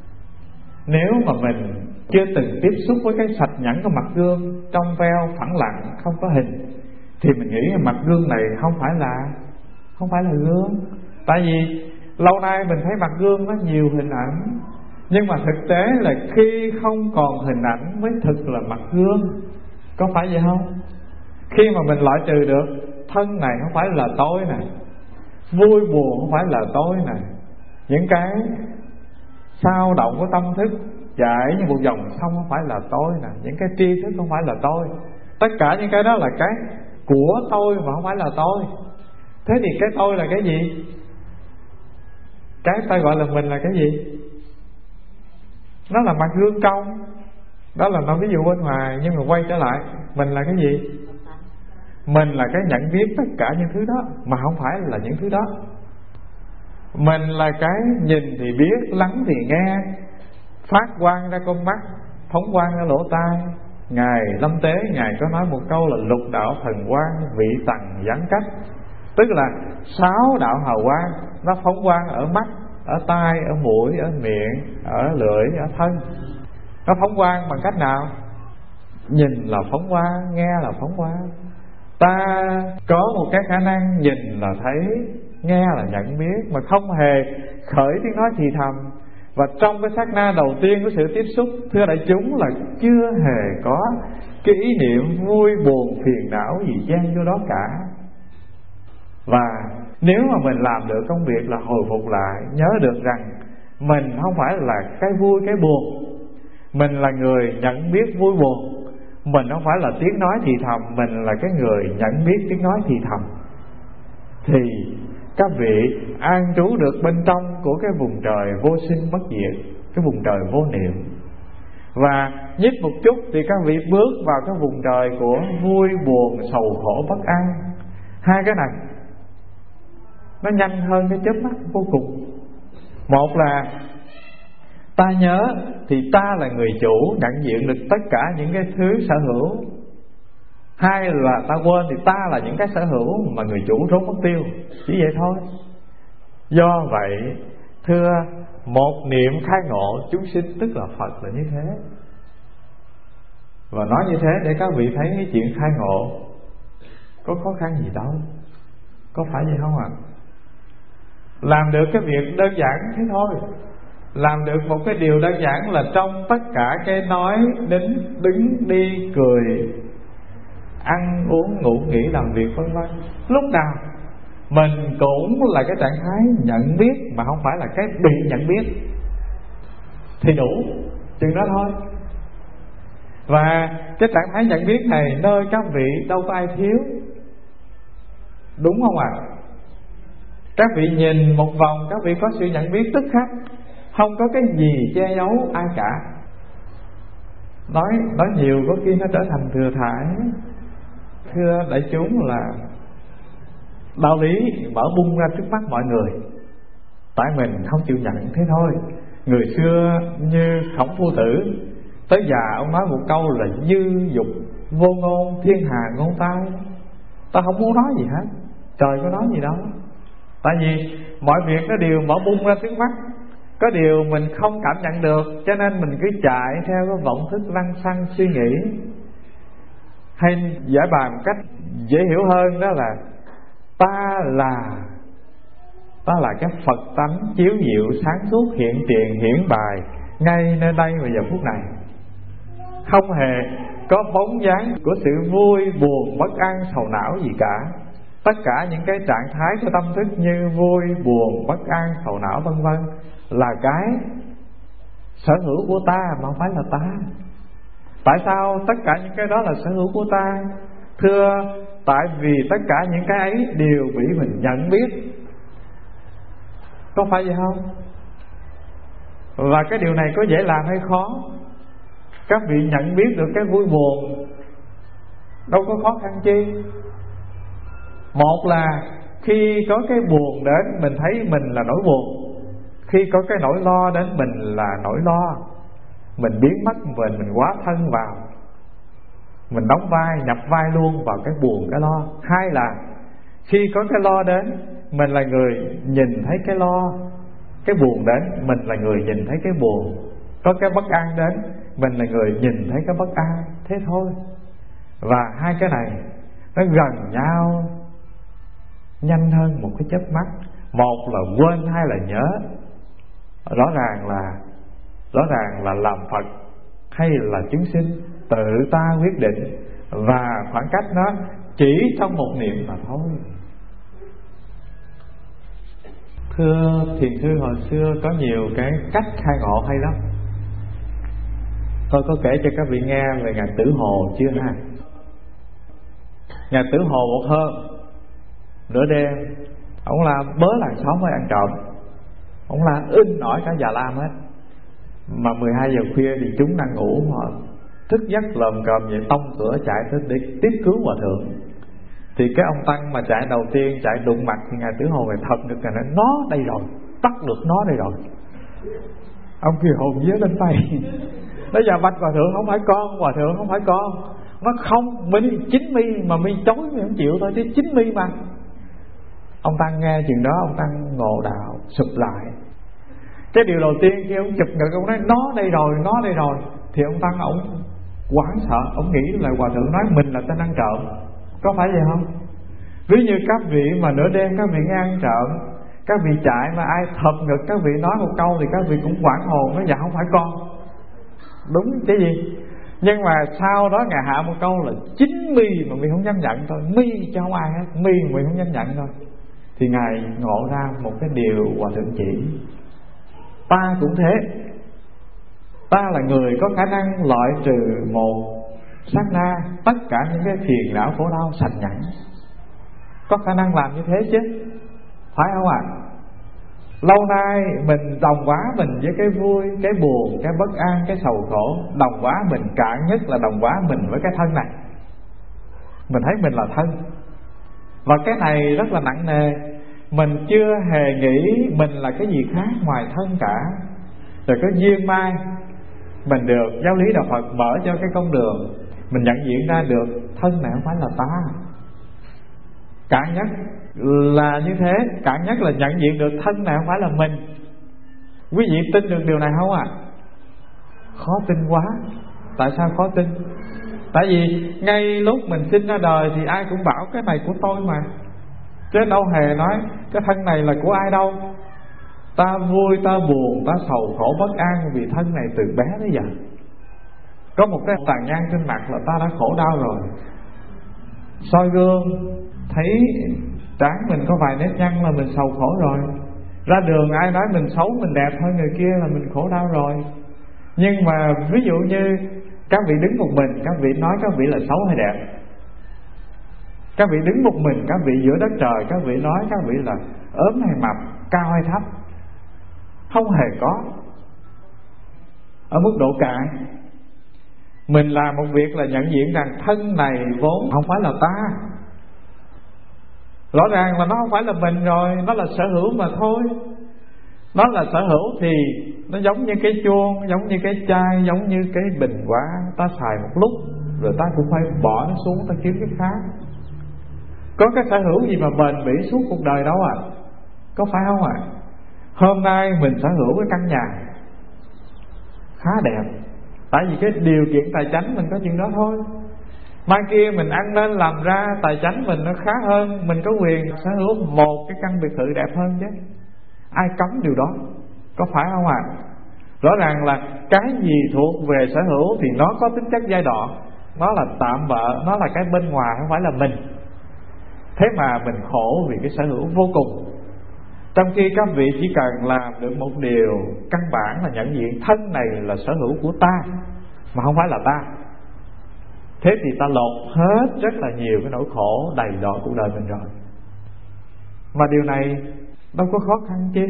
Nếu mà mình chưa từng tiếp xúc với cái sạch nhẵn của mặt gương, trong veo, phẳng lặng, không có hình, thì mình nghĩ mặt gương này không phải là Không phải là gương. Tại vì lâu nay mình thấy mặt gương có nhiều hình ảnh. Nhưng mà thực tế là khi không còn hình ảnh mới thực là mặt gương. Có phải vậy không? Khi mà mình loại trừ được thân này không phải là tôi nè, vui buồn không phải là tôi nè, những cái sao động của tâm thức chảy như một dòng sông không phải là tôi nè, những cái tri thức không phải là tôi. Tất cả những cái đó là cái của tôi mà không phải là tôi. Thế thì cái tôi là cái gì? Cái tôi gọi là mình là cái gì? Nó là mặt gương trong. Đó là nó ví dụ bên ngoài. Nhưng mà quay trở lại, mình là cái gì? Mình là cái nhận biết tất cả những thứ đó, mà không phải là những thứ đó. Mình là cái nhìn thì biết, lắng thì nghe, phát quang ra con mắt, phóng quang ra lỗ tai. Ngài Lâm Tế, Ngài có nói một câu là lục đạo thần quang, vị tầng giãn cách. Tức là sáu đạo hào quang nó phóng quang ở mắt, ở tai, ở mũi, ở miệng, ở lưỡi, ở thân. Nó phóng quang bằng cách nào? Nhìn là phóng quang, nghe là phóng quang. Ta có một cái khả năng nhìn là thấy, nghe là nhận biết, mà không hề khởi tiếng nói thì thầm. Và trong cái sát na đầu tiên của sự tiếp xúc, thưa đại chúng, là chưa hề có cái ý niệm vui buồn phiền não gì chen vô đó cả. Và nếu mà mình làm được công việc là hồi phục lại, nhớ được rằng mình không phải là cái vui cái buồn, mình là người nhận biết vui buồn. Mình không phải là tiếng nói thì thầm, mình là cái người nhận biết tiếng nói thì thầm. Thì các vị an trú được bên trong của cái vùng trời vô sinh bất diệt, cái vùng trời vô niệm. Và nhích một chút thì các vị bước vào cái vùng trời của vui buồn sầu khổ bất an. Hai cái này nó nhanh hơn cái chớp mắt vô cùng. Một là ta nhớ thì ta là người chủ, nhận diện được tất cả những cái thứ sở hữu. Hai là ta quên thì ta là những cái sở hữu mà người chủ trốn mất tiêu. Chỉ vậy thôi. Do vậy thưa một niệm khai ngộ chúng sinh tức là Phật là như thế. Và nói như thế để các vị thấy cái chuyện khai ngộ có khó khăn gì đâu, có phải vậy không ạ? À? Làm được cái việc đơn giản thế thôi. Làm được một cái điều đơn giản là trong tất cả cái nói, đến, đứng, đi, cười, ăn, uống, ngủ, nghỉ, làm việc vân vân, lúc nào mình cũng là cái trạng thái nhận biết mà không phải là cái bị nhận biết thì đủ, chừng đó thôi. Và cái trạng thái nhận biết này nơi các vị đâu có ai thiếu, đúng không ạ? À? Các vị nhìn một vòng, các vị có sự nhận biết tức khắc, không có cái gì che giấu ai cả. Nói nói nhiều có khi nó trở thành thừa thãi. Thưa đại chúng là đạo lý mở bung ra trước mắt mọi người, tại mình không chịu nhận thế thôi. Người xưa như Khổng Phu Tử, tới già ông nói một câu là dư dục vô ngôn, thiên hà ngôn tai. Ta không muốn nói gì hết, trời có nói gì đâu. Tại vì mọi việc nó đều mở bung ra trước mắt, có điều mình không cảm nhận được, cho nên mình cứ chạy theo cái vọng thức lăng xăng suy nghĩ. Hay giải bài một cách dễ hiểu hơn đó là ta là ta là cái Phật tánh chiếu diệu sáng suốt hiện tiền hiển bài ngay nơi đây và giờ phút này, không hề có bóng dáng của sự vui buồn bất an sầu não gì cả. Tất cả những cái trạng thái của tâm thức như vui buồn bất an sầu não vân vân là cái sở hữu của ta mà không phải là ta. Tại sao tất cả những cái đó là sở hữu của ta? Thưa, tại vì tất cả những cái ấy đều bị mình nhận biết, có phải vậy không? Và cái điều này có dễ làm hay khó? Các vị nhận biết được cái vui buồn đâu có khó khăn chi. Một là khi có cái buồn đến mình thấy mình là nỗi buồn, khi có cái nỗi lo đến mình là nỗi lo, mình biến mất mình, mình hóa thân vào, mình đóng vai, nhập vai luôn vào cái buồn cái lo. Hai là khi có cái lo đến mình là người nhìn thấy cái lo, cái buồn đến mình là người nhìn thấy cái buồn. Có cái bất an đến mình là người nhìn thấy cái bất an, thế thôi. Và hai cái này nó gần nhau nhanh hơn một cái chớp mắt. Một là quên, hai là nhớ. Rõ ràng là Rõ ràng là làm Phật hay là chúng sinh tự ta quyết định, và khoảng cách nó chỉ trong một niệm mà thôi. Thưa thiền sư, hồi xưa có nhiều cái cách khai ngộ hay lắm. Tôi có kể cho các vị nghe về Ngài Tử Hồ chưa ha? Ngài Tử Hồ một hôm nửa đêm, ông la bớ làng xóm mới ăn trộm, ông la in nổi cả Già Lam hết. Mà mười hai giờ khuya thì chúng đang ngủ, họ thức giấc lồm cồm vậy, tông cửa chạy tới để tiếp cứu hòa thượng. Thì cái ông tăng mà chạy đầu tiên chạy đụng mặt thì Ngài Tử Hồ Ngài thật được, Ngài nói nó đây rồi, bắt được nó đây rồi. Ông kia hồn vía lên tay, nói giờ bạch hòa thượng không phải con, hòa thượng không phải con. Nó không, mi chính mi mà mi chối mi không chịu thôi chứ chính mi mà. Ông tăng nghe chừng đó ông tăng ngộ đạo sụp lại. Cái điều đầu tiên khi ông chụp ngực ông nói nó đây rồi, nó đây rồi, thì ông tăng ông hoảng sợ, ông nghĩ là hòa thượng nói mình là tên ăn trộm, có phải vậy không? Ví như các vị mà nửa đêm các vị nghe ăn trộm, các vị chạy mà ai thập ngực các vị nói một câu thì các vị cũng hoảng hồn, nói dạ không phải con, đúng cái gì. Nhưng mà sau đó Ngài hạ một câu là chính mi mà mi không dám nhận thôi, mi chứ không ai hết, mi mà mi không dám nhận thôi. Thì Ngài ngộ ra một cái điều hòa thượng chỉ, ta cũng thế. Ta là người có khả năng loại trừ một sát na tất cả những cái phiền não khổ đau sạch nhẵn, có khả năng làm như thế chứ, phải không ạ? À? Lâu nay mình đồng hóa mình với cái vui, cái buồn, cái bất an, cái sầu khổ. Đồng hóa mình cạn nhất là đồng hóa mình với cái thân này. Mình thấy mình là thân, và cái này rất là nặng nề. Mình chưa hề nghĩ mình là cái gì khác ngoài thân cả. Rồi có duyên mai mình được giáo lý đạo Phật mở cho cái con đường, mình nhận diện ra được thân này không phải là ta. Cạn nhất là như thế, cạn nhất là nhận diện được thân này không phải là mình. Quý vị tin được điều này không ạ? À? Khó tin quá. Tại sao khó tin? Tại vì ngay lúc mình sinh ra đời thì ai cũng bảo cái này của tôi mà, chứ đâu hề nói cái thân này là của ai đâu. Ta vui, ta buồn, ta sầu khổ bất an vì thân này từ bé tới giờ. Có một cái tàn nhang trên mặt là ta đã khổ đau rồi. Soi gương thấy trán mình có vài nếp nhăn là mình sầu khổ rồi. Ra đường ai nói mình xấu, mình đẹp hơn người kia là mình khổ đau rồi. Nhưng mà ví dụ như các vị đứng một mình, các vị nói các vị là xấu hay đẹp. Các vị đứng một mình, các vị giữa đất trời, các vị nói các vị là ốm hay mập, cao hay thấp. Không hề có. Ở mức độ cạn, mình làm một việc là nhận diện rằng thân này vốn không phải là ta. Rõ ràng là nó không phải là mình rồi, nó là sở hữu mà thôi. Nó là sở hữu thì nó giống như cái chuông, giống như cái chai, giống như cái bình hoa. Ta xài một lúc rồi ta cũng phải bỏ nó xuống, ta kiếm cái khác. Có cái sở hữu gì mà bền bỉ suốt cuộc đời đâu à? Có phải không ạ? À? Hôm nay mình sở hữu cái căn nhà khá đẹp, tại vì cái điều kiện tài chánh mình có chừng đó thôi. Mai kia mình ăn nên làm ra tài chánh mình nó khá hơn, mình có quyền sở hữu một cái căn biệt thự đẹp hơn chứ. Ai cấm điều đó? Có phải không ạ? À? Rõ ràng là cái gì thuộc về sở hữu thì nó có tính chất giai đoạn, nó là tạm bợ, nó là cái bên ngoài, không phải là mình. Thế mà mình khổ vì cái sở hữu vô cùng. Trong khi các vị chỉ cần làm được một điều căn bản là nhận diện thân này là sở hữu của ta mà không phải là ta, thế thì ta lột hết rất là nhiều cái nỗi khổ đầy đọa cuộc đời mình rồi. Mà điều này đâu có khó khăn chi.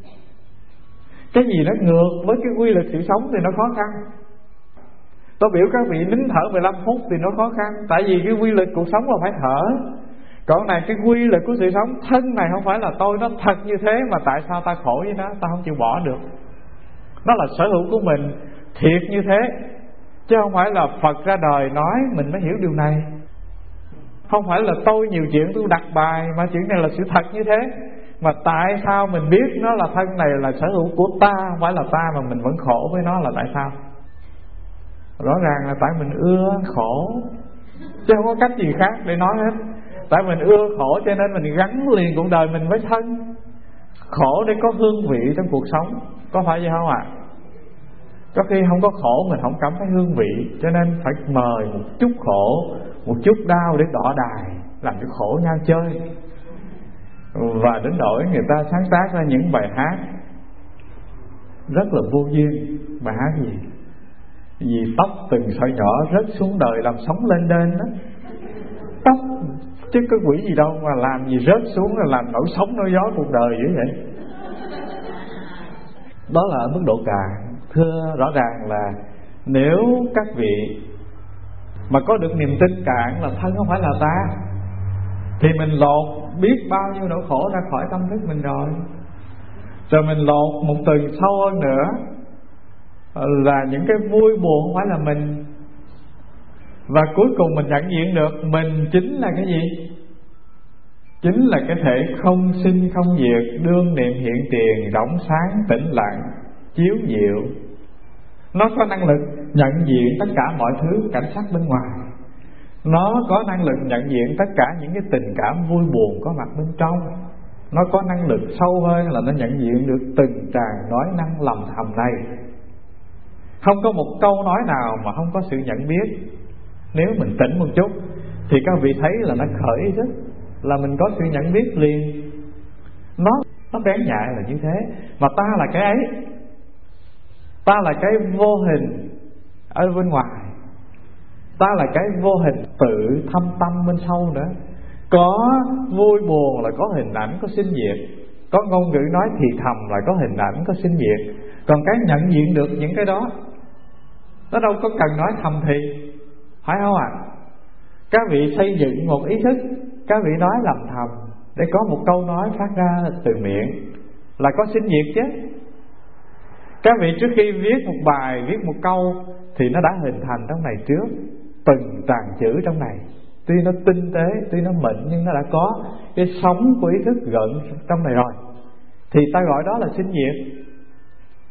Cái gì nó ngược với cái quy luật sự sống thì nó khó khăn. Tôi biểu các vị nín thở mười lăm phút thì nó khó khăn, tại vì cái quy luật cuộc sống là phải thở. Còn này cái quy luật của sự sống, thân này không phải là tôi, nó thật như thế mà tại sao ta khổ với nó, ta không chịu bỏ được. Nó là sở hữu của mình thiệt như thế, chứ không phải là Phật ra đời nói mình mới hiểu điều này. Không phải là tôi nhiều chuyện tôi đặt bài, mà chuyện này là sự thật như thế. Mà tại sao mình biết nó là thân này là sở hữu của ta, không phải là ta, mà mình vẫn khổ với nó là tại sao? Rõ ràng là tại mình ưa khổ, chứ không có cách gì khác để nói hết. Tại mình ưa khổ cho nên mình gắn liền cuộc đời mình với thân. Khổ để có hương vị trong cuộc sống, có phải vậy không ạ? À? Có khi không có khổ mình không cảm thấy hương vị, cho nên phải mời một chút khổ, một chút đau để đọ đài, làm cho khổ nhau chơi. Và đến nỗi người ta sáng tác ra những bài hát rất là vô duyên. Bài hát gì? Vì tóc từng sợi nhỏ rớt xuống đời làm sóng lên đên đó. Tóc chứ có quỷ gì đâu mà làm gì rớt xuống là làm nổi sóng nổi gió cuộc đời dữ vậy. Đó là ở mức độ cạn. Thưa rõ ràng là nếu các vị mà có được niềm tin cạn là thân không phải là ta, thì mình lột biết bao nhiêu nỗi khổ ra khỏi tâm thức mình rồi. Rồi mình lột một tầng sâu hơn nữa là những cái vui buồn không phải là mình. Và cuối cùng mình nhận diện được mình chính là cái gì? Chính là cái thể không sinh không diệt, đương niệm hiện tiền, rỗng sáng tĩnh lặng, chiếu diệu. Nó có năng lực nhận diện tất cả mọi thứ cảnh sắc bên ngoài. Nó có năng lực nhận diện tất cả những cái tình cảm vui buồn có mặt bên trong. Nó có năng lực sâu hơn là nó nhận diện được từng tràng nói năng lầm thầm này. Không có một câu nói nào mà không có sự nhận biết. Nếu mình tỉnh một chút thì các vị thấy là nó khởi ý thức, là mình có sự nhận biết liền. Nó nó bén nhạy là như thế. Mà ta là cái ấy, ta là cái vô hình ở bên ngoài, ta là cái vô hình tự thâm tâm bên sâu nữa. Có vui buồn là có hình ảnh, có sinh diệt. Có ngôn ngữ nói thì thầm là có hình ảnh, có sinh diệt. Còn cái nhận diện được những cái đó, nó đâu có cần nói thầm thì, phải không ạ? À? Các vị xây dựng một ý thức, các vị nói lầm thầm để có một câu nói phát ra từ miệng là có sinh diệt chứ. Các vị trước khi viết một bài, viết một câu thì nó đã hình thành trong này trước. Từng tràng chữ trong này tuy nó tinh tế, tuy nó mịn, nhưng nó đã có cái sóng của ý thức gợn trong này rồi. Thì ta gọi đó là sinh diệt.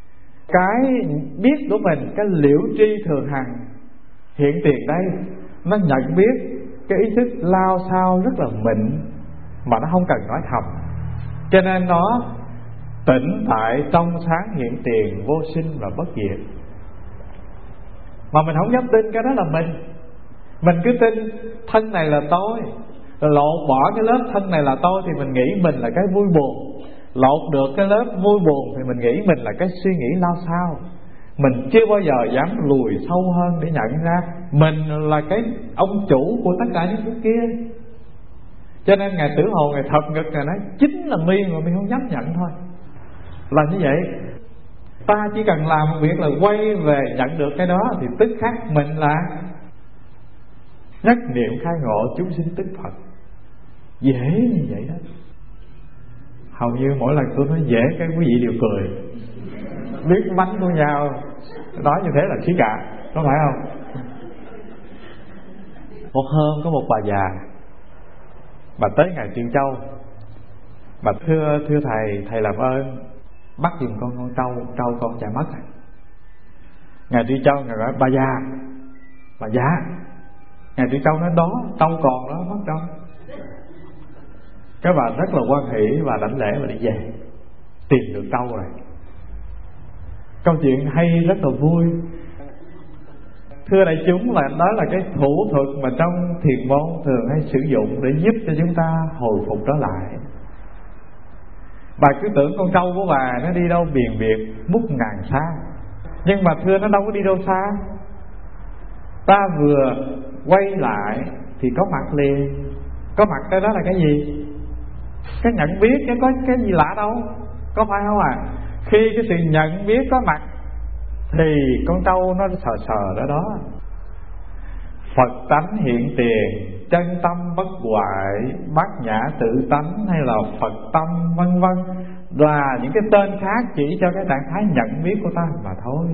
Cái biết của mình, cái liễu tri thường hằng hiện tiền đây, nó nhận biết cái ý thức lao sao rất là mịn, mà nó không cần nói thầm. Cho nên nó tỉnh tại trong sáng hiện tiền, vô sinh và bất diệt. Mà mình không dám tin cái đó là mình. Mình cứ tin thân này là tôi, lột bỏ cái lớp thân này là tôi thì mình nghĩ mình là cái vui buồn. Lột được cái lớp vui buồn thì mình nghĩ mình là cái suy nghĩ lao sao. Mình chưa bao giờ dám lùi sâu hơn để nhận ra mình là cái ông chủ của tất cả những thứ kia. Cho nên Ngài Tử Hồ, Ngài thật ngực, Ngài nói chính là mi mà mi không dám nhận thôi. Là như vậy. Ta chỉ cần làm một việc là quay về nhận được cái đó, thì tức khắc mình là nhất niệm khai ngộ, chúng sinh tức Phật. Dễ như vậy đó. Hầu như mỗi lần tôi nói dễ, cái quý vị đều cười, biết bánh của nhau. Nói như thế là khí cả, có phải không? Một hôm có một bà già, bà tới Ngài Truyền Châu. Bà thưa thưa thầy, thầy làm ơn bắt giùm con con trâu, trâu con chạy mất. Ngài Truyền Châu Ngài nói bà già, bà già. Ngài Truyền Châu nói đó, trâu còn đó, mất trâu. Cái bà rất là hoan hỷ và đảnh lễ và đi về, tìm được trâu rồi. Câu chuyện hay rất là vui. Thưa đại chúng, là đó là cái thủ thuật mà trong thiền môn thường hay sử dụng để giúp cho chúng ta hồi phục trở lại. Bà cứ tưởng con trâu của bà nó đi đâu biền biệt mút ngàn xa, nhưng mà thưa nó đâu có đi đâu xa. Ta vừa quay lại thì có mặt liền. Có mặt cái đó là cái gì? Cái nhận biết, cái có cái gì lạ đâu, có phải không à? Khi cái sự nhận biết có mặt thì con trâu nó sờ sờ đó đó. Phật tánh hiện tiền, chân tâm bất hoại, bát nhã tự tánh, hay là Phật tâm vân vân, là những cái tên khác chỉ cho cái trạng thái nhận biết của ta mà thôi.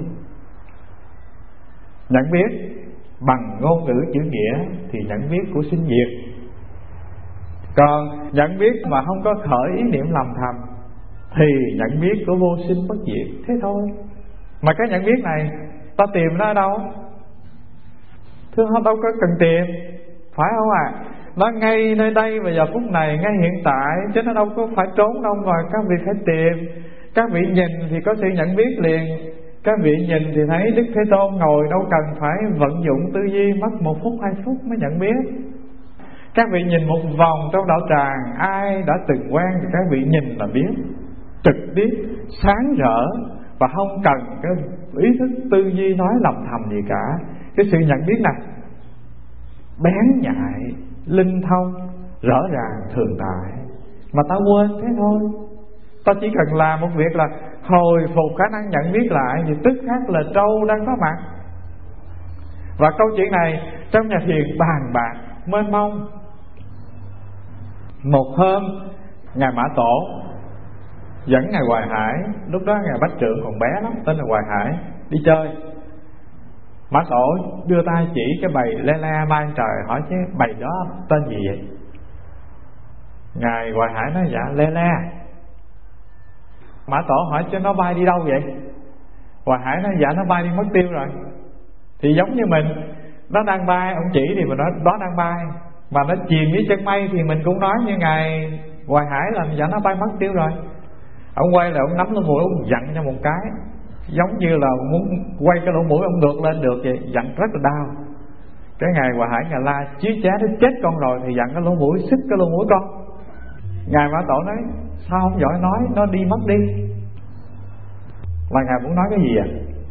Nhận biết bằng ngôn ngữ chữ nghĩa thì nhận biết của sinh diệt. Còn nhận biết mà không có khởi ý niệm lầm thầm thì nhận biết của vô sinh bất diệt, thế thôi. Mà cái nhận biết này ta tìm nó ở đâu? Thưa không, đâu có cần tìm, phải không à? Nó ngay nơi đây và giờ phút này, ngay hiện tại, chứ nó đâu có phải trốn đâu mà các vị phải tìm. Các vị nhìn thì có sự nhận biết liền. Các vị nhìn thì thấy Đức Thế Tôn ngồi, đâu cần phải vận dụng tư duy mất một phút hai phút mới nhận biết. Các vị nhìn một vòng trong đạo tràng, ai đã từng quen thì các vị nhìn là biết, trực tiếp, sáng rỡ, và không cần cái ý thức tư duy nói lầm thầm gì cả. Cái sự nhận biết này bén nhạy, linh thông, rõ ràng, thường tại, mà ta quên thế thôi. Ta chỉ cần làm một việc là hồi phục khả năng nhận biết lại, thì tức khắc là trâu đang có mặt. Và câu chuyện này trong nhà thiền bàn bạc mênh mông. Một hôm Ngài Mã Tổ dẫn Ngài Hoài Hải, lúc đó Ngài Bách Trượng còn bé lắm, tên là Hoài Hải, đi chơi. Mã Tổ đưa tay chỉ cái bầy le le mang trời, hỏi chứ bầy đó tên gì vậy? Ngài Hoài Hải nói dạ le le. Mã Tổ hỏi chứ nó bay đi đâu vậy? Hoài Hải nói dạ nó bay đi mất tiêu rồi. Thì giống như mình, nó đang bay, ông chỉ thì mình nói đó đang bay, mà nó chìm dưới chân mây thì mình cũng nói như Ngài Hoài Hải là dạ nó bay mất tiêu rồi. Ông quay lại ông nắm lỗ mũi, ông dặn cho một cái, giống như là muốn quay cái lỗ mũi ông ngược lên được vậy, dặn rất là đau. Cái Ngài Hoài Hải Ngài la chí chá nó chết con rồi thì dặn cái lỗ mũi, xích cái lỗ mũi con. Ngài Mã Tổ nói sao không giỏi nói, nó đi mất đi. Là Ngài muốn nói cái gì à?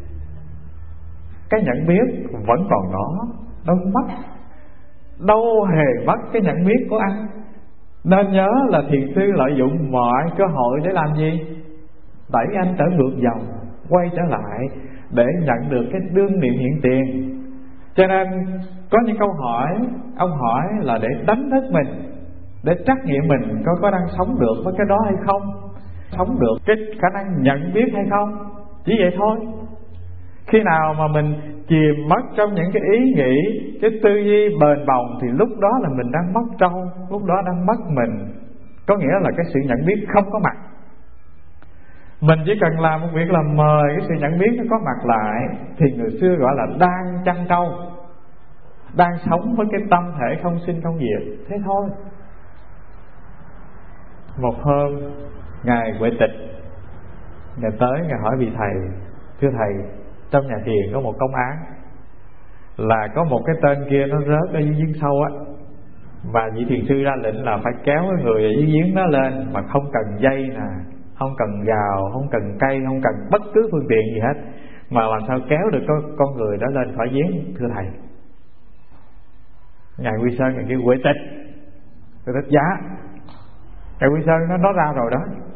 Cái nhận biết vẫn còn đó, đâu mất, đâu hề mất cái nhận biết của anh. Nên nhớ là thiền sư lợi dụng mọi cơ hội để làm gì? Đẩy anh trở ngược dòng, quay trở lại để nhận được cái đương niệm hiện tiền. Cho nên có những câu hỏi ông hỏi là để đánh thức mình, để trắc nghiệm mình có có đang sống được với cái đó hay không, sống được cái khả năng nhận biết hay không, chỉ vậy thôi. Khi nào mà mình chìm mất trong những cái ý nghĩ, cái tư duy bền bồng, thì lúc đó là mình đang mất trâu, lúc đó đang mất mình. Có nghĩa là cái sự nhận biết không có mặt. Mình chỉ cần làm một việc là mời cái sự nhận biết nó có mặt lại, thì người xưa gọi là đang chăn trâu, đang sống với cái tâm thể không sinh không diệt, thế thôi. Một hôm Ngài Huệ Tịch, Ngài tới Ngài hỏi vị thầy: thưa thầy, trong nhà thiền có một công án là có một cái tên kia nó rớt ở dưới giếng sâu á, mà vị thiền sư ra lệnh là phải kéo cái người ở dưới giếng đó lên, mà không cần dây nè, không cần gào, không cần cây, không cần bất cứ phương tiện gì hết, mà làm sao kéo được con, con người đó lên khỏi giếng, thưa thầy. Ngài Quy Sơn, Ngài kêu Huệ Tịch, Huệ Tịch giá. Ngài Quy Sơn nó nó ra rồi đó.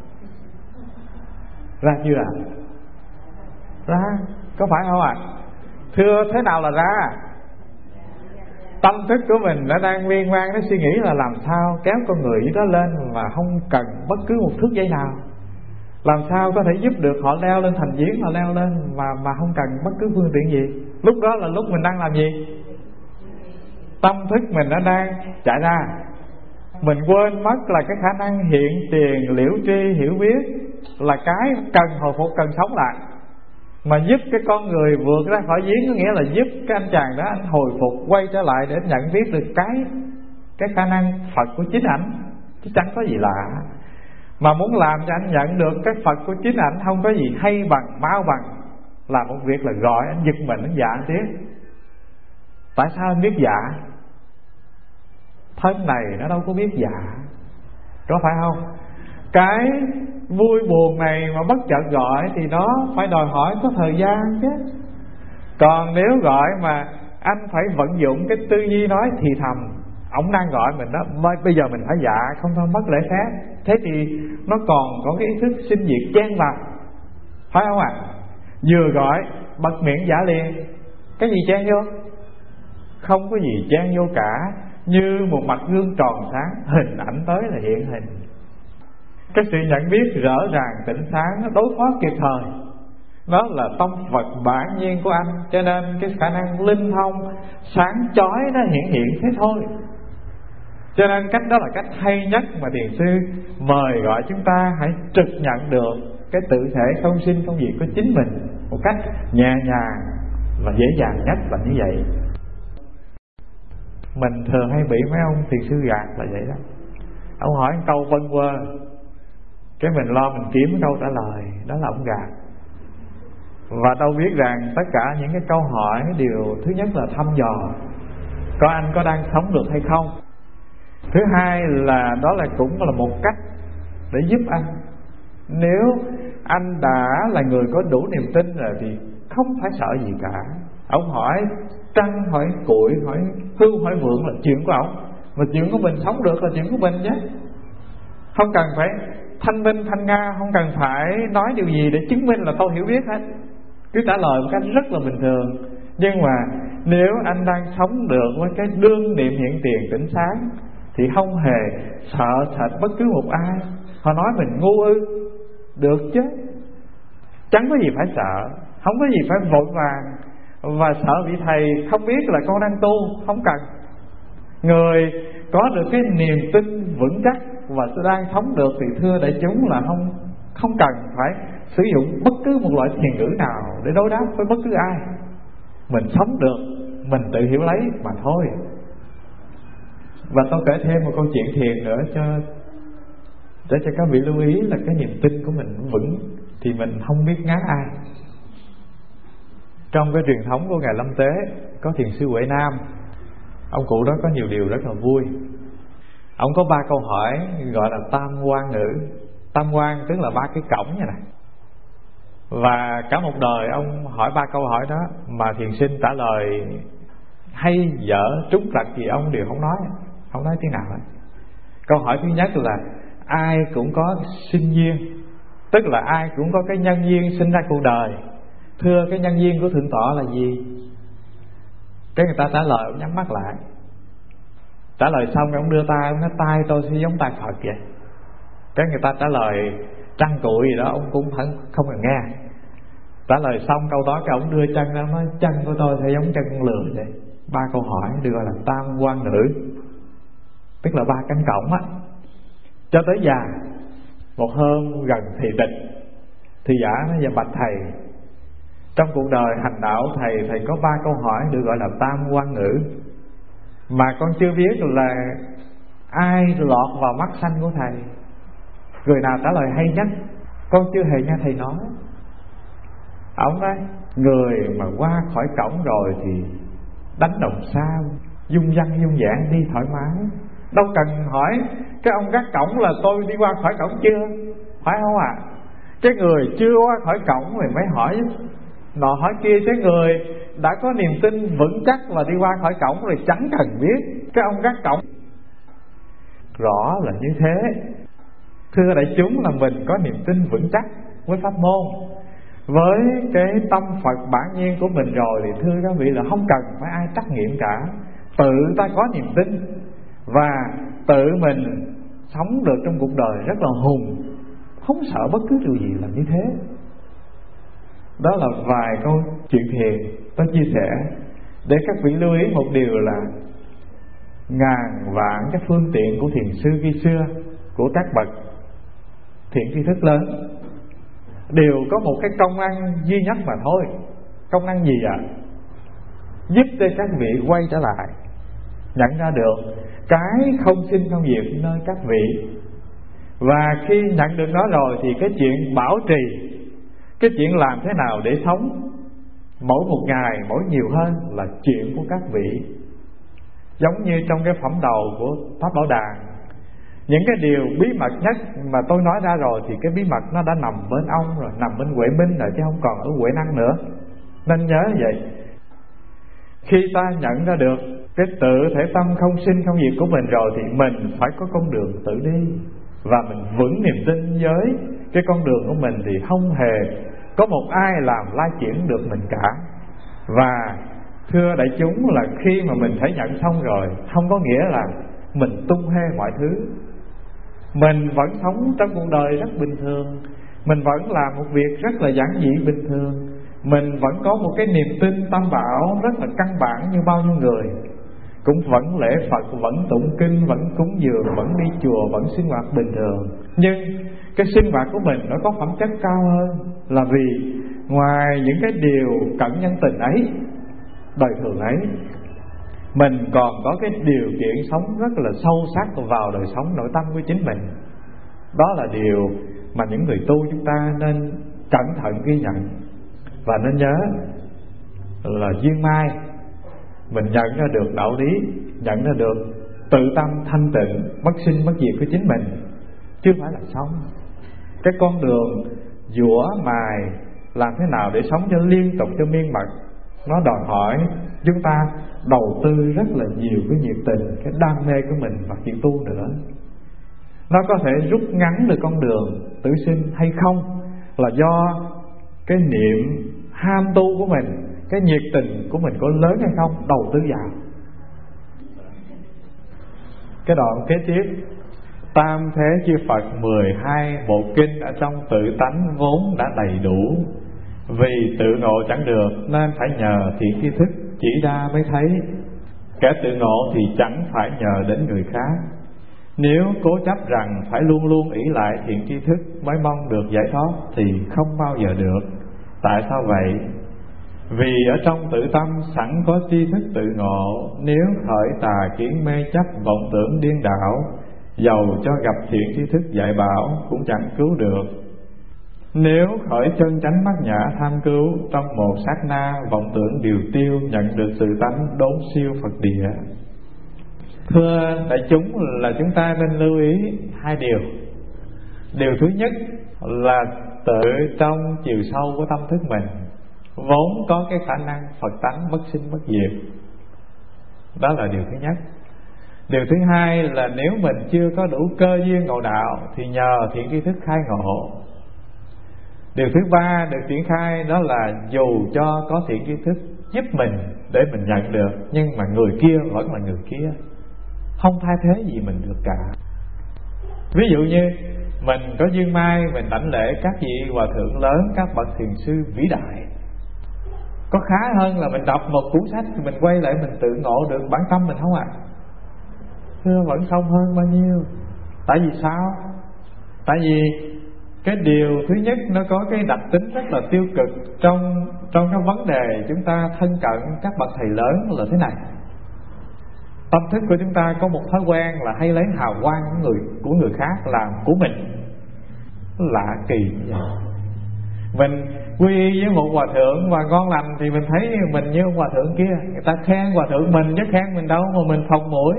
Ra chưa à? Ra, có phải không ạ? À? Thưa, thế nào là ra? Tâm thức của mình nó đang miên man, nó suy nghĩ là làm sao kéo con người dưới đó lên mà không cần bất cứ một thước dây nào, làm sao có thể giúp được họ leo lên thành giếng, họ leo lên mà mà không cần bất cứ phương tiện gì. Lúc đó là lúc mình đang làm gì? Tâm thức mình nó đang chạy ra. Mình quên mất là cái khả năng hiện tiền, liễu tri, hiểu biết là cái cần hồi phục, cần sống lại. Mà giúp cái con người vượt ra khỏi giếng có nghĩa là giúp cái anh chàng đó anh hồi phục, quay trở lại để nhận biết được cái cái khả năng Phật của chính ảnh, chứ chẳng có gì lạ. Mà muốn làm cho anh nhận được cái Phật của chính ảnh không có gì hay bằng, mau bằng, làm một việc là gọi anh giật mình, anh dạ anh tiếng. Tại sao anh biết dạ? Thân này nó đâu có biết dạ, có phải không? Cái vui buồn này mà bất chợt gọi thì nó phải đòi hỏi có thời gian chứ. Còn nếu gọi mà anh phải vận dụng cái tư duy nói thì thầm, ổng đang gọi mình đó, bây giờ mình phải dạ, không thôi mất lễ phép. Thế thì nó còn có cái ý thức sinh diệt chen vào, phải không ạ? À? Vừa gọi bật miệng giả liền. Cái gì chen vô? Không có gì chen vô cả. Như một mặt gương tròn sáng, hình ảnh tới là hiện hình. Cái sự nhận biết rõ ràng tỉnh sáng, nó đối phó kịp thời, nó là tâm Phật bản nhiên của anh. Cho nên cái khả năng linh thông sáng chói nó hiện hiện thế thôi. Cho nên cách đó là cách hay nhất mà thiền sư mời gọi chúng ta hãy trực nhận được cái tự thể không sinh không diệt của chính mình một cách nhẹ nhàng và dễ dàng nhất là như vậy. Mình thường hay bị mấy ông thiền sư gạt là vậy đó. Ông hỏi câu vân vơ, cái mình lo mình kiếm câu trả lời, đó là ông gạt. Và đâu biết rằng tất cả những cái câu hỏi đều, thứ nhất là thăm dò có anh có đang sống được hay không. Thứ hai là đó là cũng là một cách để giúp anh. Nếu anh đã là người có đủ niềm tin rồi thì không phải sợ gì cả. Ông hỏi trăng, hỏi cuội, hỏi hưu, hỏi vượng là chuyện của ông, mà chuyện của mình sống được là chuyện của mình chứ. Không cần phải thanh minh thanh nga, không cần phải nói điều gì để chứng minh là tôi hiểu biết hết. Cứ trả lời một cách rất là bình thường. Nhưng mà nếu anh đang sống được với cái đương niệm hiện tiền tỉnh sáng thì không hề sợ sệt bất cứ một ai. Họ nói mình ngu ư? Được chứ, chẳng có gì phải sợ, không có gì phải vội vàng và sợ vị thầy không biết là con đang tu. Không cần. Người có được cái niềm tin vững chắc và đang sống được thì thưa đại chúng là không không cần phải sử dụng bất cứ một loại thiền ngữ nào để đối đáp với bất cứ ai. Mình sống được, mình tự hiểu lấy mà thôi. Và tôi kể thêm một câu chuyện thiền nữa cho để cho các vị lưu ý là cái niềm tin của mình vững thì mình không biết ngán ai. Trong cái truyền thống của Ngài Lâm Tế có thiền sư Huệ Nam. Ông cụ đó có nhiều điều rất là vui. Ông có ba câu hỏi gọi là tam quan ngữ. Tam quan tức là ba cái cổng như này. Và cả một đời ông hỏi ba câu hỏi đó, mà thiền sinh trả lời hay dở trúng trặc gì ông đều không nói, không nói tiếng nào hết. Câu hỏi thứ nhất là ai cũng có sinh duyên, tức là ai cũng có cái nhân duyên sinh ra cuộc đời. Thưa, cái nhân duyên của thượng tọa là gì? Cái người ta trả lời, ông nhắm mắt lại. Trả lời xong ông đưa tay, ông nói tay tôi sẽ giống tay Phật vậy. Cái người ta trả lời trăng cụi gì đó, ông cũng không cần nghe. Trả lời xong câu đó cái ông đưa chân ra, nói chân của tôi sẽ giống chân con lừa vậy. Ba câu hỏi được gọi là tam quan nữ, tức là ba cánh cổng á. Cho tới già, một hôm gần thị tịch, Thì giả nó dạ bạch thầy, trong cuộc đời hành đạo thầy thầy có ba câu hỏi được gọi là tam quan ngữ, mà con chưa biết là ai lọt vào mắt xanh của thầy, người nào trả lời hay nhất, con chưa hề nghe thầy nói. Ông nói người mà qua khỏi cổng rồi thì đánh đồng sao, dung dăng dung dãn đi thoải mái, đâu cần hỏi cái ông gác cổng là tôi đi qua khỏi cổng chưa, phải không ạ? À? Cái người chưa qua khỏi cổng thì mới hỏi nọ hỏi kia, cái người đã có niềm tin vững chắc là đi qua khỏi cổng rồi chẳng cần biết cái ông gác cổng. Rõ là như thế. Thưa đại chúng, là mình có niềm tin vững chắc với pháp môn, với cái tâm Phật bản nhiên của mình rồi, thì thưa các vị là không cần phải ai trắc nghiệm cả. Tự ta có niềm tin và tự mình sống được trong cuộc đời rất là hùng, không sợ bất cứ điều gì là như thế. Đó là vài câu chuyện thiền tôi chia sẻ để các vị lưu ý một điều là ngàn vạn cái phương tiện của thiền sư khi xưa, của các bậc thiện tri thức lớn, đều có một cái công ăn duy nhất mà thôi. Công ăn gì ạ? À? Giúp cho các vị quay trở lại, nhận ra được cái không sinh không diệt nơi các vị. Và khi nhận được nó rồi thì cái chuyện bảo trì, cái chuyện làm thế nào để sống mỗi một ngày mỗi nhiều hơn là chuyện của các vị. Giống như trong cái phẩm đầu của Pháp Bảo Đàn, những cái điều bí mật nhất mà tôi nói ra rồi thì cái bí mật nó đã nằm bên ông rồi, nằm bên Huệ Minh rồi chứ không còn ở Huệ Năng nữa. Nên nhớ như vậy. Khi ta nhận ra được cái tự thể tâm không sinh không diệt của mình rồi thì mình phải có con đường tự đi, và mình vững niềm tin với cái con đường của mình thì không hề có một ai làm lai chuyển được mình cả. Và thưa đại chúng, là khi mà mình thể nhận xong rồi, không có nghĩa là mình tung hê mọi thứ. Mình vẫn sống trong cuộc đời rất bình thường, mình vẫn làm một việc rất là giản dị bình thường, mình vẫn có một cái niềm tin tam bảo rất là căn bản như bao nhiêu người, cũng vẫn lễ Phật, vẫn tụng kinh, vẫn cúng dường, vẫn đi chùa, vẫn sinh hoạt bình thường. Nhưng cái sinh hoạt của mình nó có phẩm chất cao hơn, là vì ngoài những cái điều cận nhân tình ấy, đời thường ấy, mình còn có cái điều kiện sống rất là sâu sắc vào đời sống nội tâm của chính mình. Đó là điều mà những người tu chúng ta nên cẩn thận ghi nhận. Và nên nhớ là duyên mai mình nhận ra được đạo lý, nhận ra được tự tâm thanh tịnh bất sinh bất diệt của chính mình, chứ không phải là sống. Cái con đường dũa mài làm thế nào để sống cho liên tục, cho miên mật, nó đòi hỏi chúng ta đầu tư rất là nhiều cái nhiệt tình, cái đam mê của mình vào chuyện tu nữa. Nó có thể rút ngắn được con đường tử sinh hay không là do cái niệm ham tu của mình, cái nhiệt tình của mình có lớn hay không, đầu tư vào. Cái đoạn kế tiếp: tam thế chư Phật mười hai bộ kinh ở trong tự tánh vốn đã đầy đủ, vì tự ngộ chẳng được nên phải nhờ thiện tri thức chỉ ra mới thấy. Kẻ tự ngộ thì chẳng phải nhờ đến người khác. Nếu cố chấp rằng phải luôn luôn ỷ lại thiện tri thức mới mong được giải thoát thì không bao giờ được. Tại sao vậy? Vì ở trong tự tâm sẵn có tri thức tự ngộ. Nếu khởi tà kiến mê chấp vọng tưởng điên đảo, dầu cho gặp thiện tri thức dạy bảo cũng chẳng cứu được. Nếu khởi chân chánh mát nhã tham cứu, trong một sát na vọng tưởng điều tiêu, nhận được sự tánh đốn siêu Phật địa. Thưa đại chúng, là chúng ta nên lưu ý hai điều. Điều thứ nhất là tự trong chiều sâu của tâm thức mình vốn có cái khả năng Phật tánh bất sinh bất diệt. Đó là điều thứ nhất. Điều thứ hai là nếu mình chưa có đủ cơ duyên ngộ đạo thì nhờ thiện tri thức khai ngộ. Điều thứ ba được triển khai đó là dù cho có thiện tri thức giúp mình để mình nhận được, nhưng mà người kia vẫn là người kia, không thay thế gì mình được cả. Ví dụ như mình có duyên mai, mình đảnh lễ các vị hòa thượng lớn, các bậc thiền sư vĩ đại, có khá hơn là mình đọc một cuốn sách thì mình quay lại mình tự ngộ được bản tâm mình không ạ? À? Thưa, vẫn sâu hơn bao nhiêu. Tại vì sao? Tại vì cái điều thứ nhất nó có cái đặc tính rất là tiêu cực trong trong cái vấn đề chúng ta thân cận các bậc thầy lớn là thế này. Tâm thức của chúng ta có một thói quen là hay lấy hào quang của người của người khác làm của mình. Lạ kỳ như vậy. Mình quy y với một hòa thượng và ngon lành thì mình thấy mình như hòa thượng kia, người ta khen hòa thượng mình chứ khen mình đâu mà mình phồng mũi.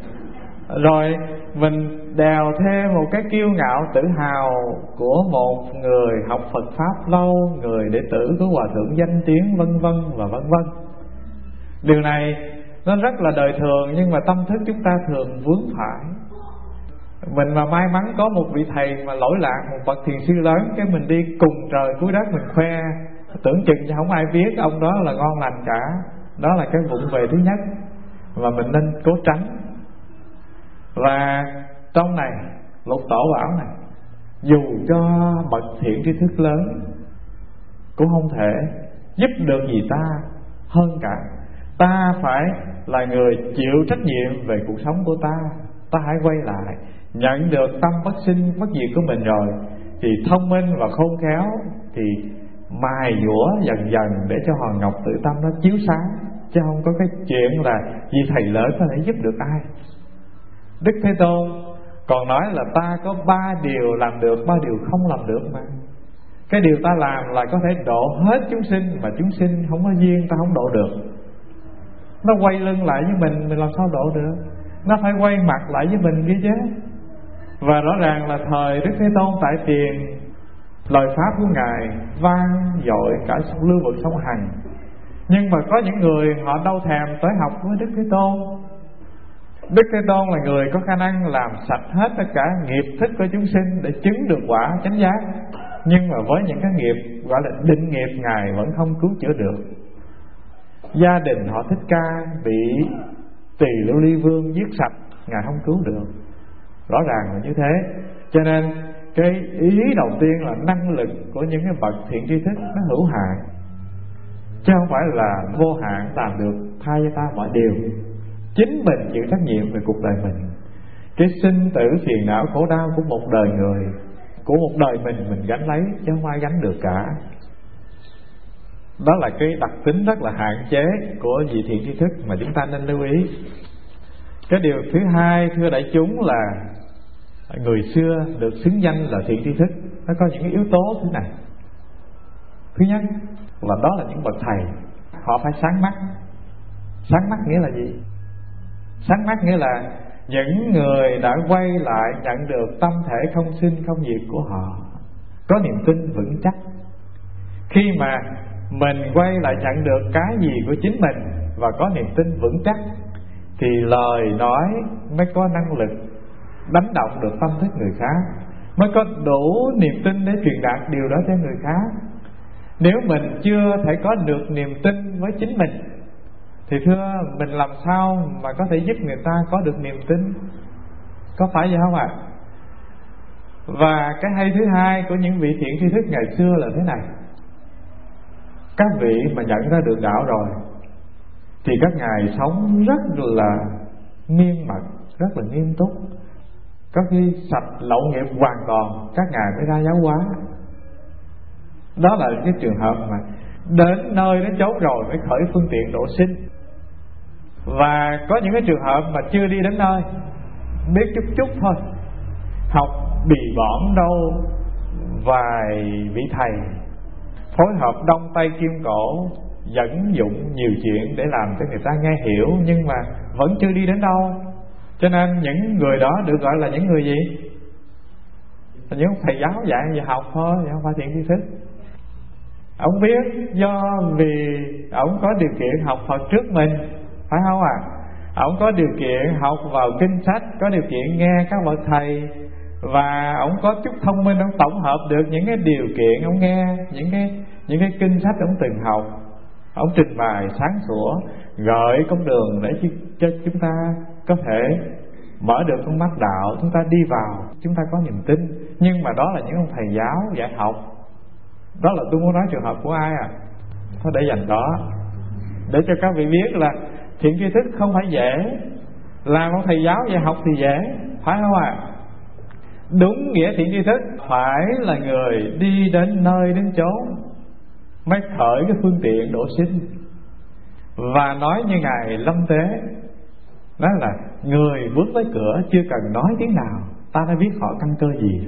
Rồi mình đèo thêm một cái kiêu ngạo tự hào của một người học Phật Pháp lâu, người đệ tử của hòa thượng danh tiếng vân vân và vân vân. Điều này nó rất là đời thường, nhưng mà tâm thức chúng ta thường vướng phải. Mình mà may mắn có một vị thầy mà lỗi lạc, một bậc thiền sư lớn, cái mình đi cùng trời cuối đất mình khoe, tưởng chừng không ai biết ông đó là ngon lành cả. Đó là cái vụng về thứ nhất mà mình nên cố tránh. Và trong này Lục Tổ bảo này, dù cho bậc thiện tri thức lớn cũng không thể giúp được gì ta hơn cả. Ta phải là người chịu trách nhiệm về cuộc sống của ta. Ta hãy quay lại, nhận được tâm bất sinh bất diệt của mình rồi thì thông minh và khôn khéo thì mài dũa dần dần để cho hòn ngọc tự tâm nó chiếu sáng, chứ không có cái chuyện là vì thầy lớn có thể giúp được ai. Đức Thế Tôn còn nói là ta có ba điều làm được, ba điều không làm được mà. Cái điều ta làm là có thể độ hết chúng sinh, mà chúng sinh không có duyên ta không độ được. Nó quay lưng lại với mình, mình làm sao độ được? Nó phải quay mặt lại với mình kia chứ. Và rõ ràng là thời Đức Thế Tôn tại tiền, lời pháp của Ngài vang dội cả lưu vực sông Hằng. Nhưng mà có những người họ đâu thèm tới học với Đức Thế Tôn. Đức Thế Tôn là người có khả năng làm sạch hết tất cả nghiệp thức của chúng sinh để chứng được quả chánh giác. Nhưng mà với những cái nghiệp gọi là định nghiệp, Ngài vẫn không cứu chữa được. Gia đình họ Thích Ca bị Tỳ Lưu Ly Vương giết sạch, Ngài không cứu được. Rõ ràng là như thế. Cho nên cái ý đầu tiên là năng lực của những cái bậc thiện tri thức nó hữu hạn, chứ không phải là vô hạn làm được thay cho ta mọi điều. Chính mình chịu trách nhiệm về cuộc đời mình. Cái sinh tử phiền não khổ đau của một đời người, của một đời mình mình gánh lấy, chứ không ai gánh được cả. Đó là cái đặc tính rất là hạn chế của vị thiện tri thức mà chúng ta nên lưu ý. Cái điều thứ hai, thưa đại chúng, là người xưa được xứng danh là thiện tri thức nó có những cái yếu tố thế này. Thứ nhất là đó là những bậc thầy, họ phải sáng mắt. Sáng mắt nghĩa là gì? Sáng mắt nghĩa là những người đã quay lại nhận được tâm thể không sinh không diệt của họ, có niềm tin vững chắc. Khi mà mình quay lại nhận được cái gì của chính mình và có niềm tin vững chắc thì lời nói mới có năng lực đánh động được tâm thức người khác, mới có đủ niềm tin để truyền đạt điều đó cho người khác. Nếu mình chưa thể có được niềm tin với chính mình thì thưa mình làm sao mà có thể giúp người ta có được niềm tin? Có phải vậy không ạ? À? Và cái hay thứ hai của những vị thiện tri thức ngày xưa là thế này. Các vị mà nhận ra được đạo rồi thì các ngài sống rất là miên mật, rất là nghiêm túc. Có khi sạch lậu nghiệp hoàn toàn các ngài mới ra giáo hóa. Đó là cái trường hợp mà đến nơi đến chốn rồi mới khởi phương tiện độ sinh. Và có những cái trường hợp mà chưa đi đến nơi, biết chút chút thôi, học bì bõm đâu vài vị thầy, phối hợp đông tay kim cổ, dẫn dụng nhiều chuyện để làm cho người ta nghe hiểu, nhưng mà vẫn chưa đi đến đâu. Cho nên những người đó được gọi là những người gì? Là những thầy giáo dạy về học thôi, không phải thiện tri thức. Ông biết do vì ông có điều kiện học Phật trước mình, phải không ạ? À? Ông có điều kiện học vào kinh sách, có điều kiện nghe các bậc thầy, và ông có chút thông minh, ông tổng hợp được những cái điều kiện, ông nghe những cái những cái kinh sách ông từng học, ông trình bày sáng sủa, gợi con đường để cho chúng ta có thể mở được con mắt đạo, chúng ta đi vào, chúng ta có niềm tin. Nhưng mà đó là những ông thầy giáo dạy học. Đó là tôi muốn nói trường hợp của ai à? Thôi để dành đó, để cho các vị biết là thiện tri thức không phải dễ. Làm ông thầy giáo dạy học thì dễ, phải không ạ? À? Đúng nghĩa thiện tri thức phải là người đi đến nơi đến chốn mới khởi cái phương tiện độ sinh. Và nói như Ngài Lâm Tế, đó là người bước tới cửa chưa cần nói tiếng nào, ta đã biết họ căn cơ gì.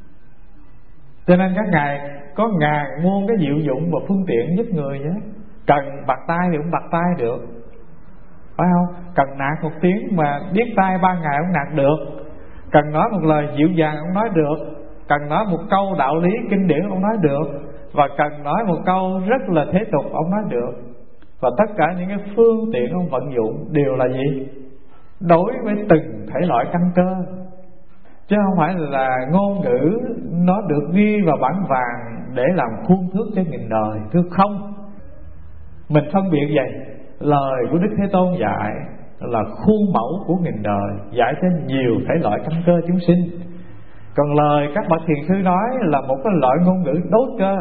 Cho nên các ngài có ngàn muôn cái diệu dụng và phương tiện giúp người nhé. Cần bạc tay thì cũng bạc tay được, phải không? Cần nạt một tiếng mà biết tay ba ngày cũng nạt được. Cần nói một lời dịu dàng ông nói được. Cần nói một câu đạo lý kinh điển ông nói được. Và cần nói một câu rất là thế tục ông nói được. Và tất cả những cái phương tiện ông vận dụng đều là gì? Đối với từng thể loại căn cơ, chứ không phải là ngôn ngữ nó được ghi vào bản vàng để làm khuôn thước cho nghìn đời. Thưa không, mình phân biệt vậy. Lời của Đức Thế Tôn dạy là khuôn mẫu của nghìn đời, dạy cho nhiều thể loại căn cơ chúng sinh. Còn lời các bậc thiền sư nói là một cái loại ngôn ngữ đốt cơ.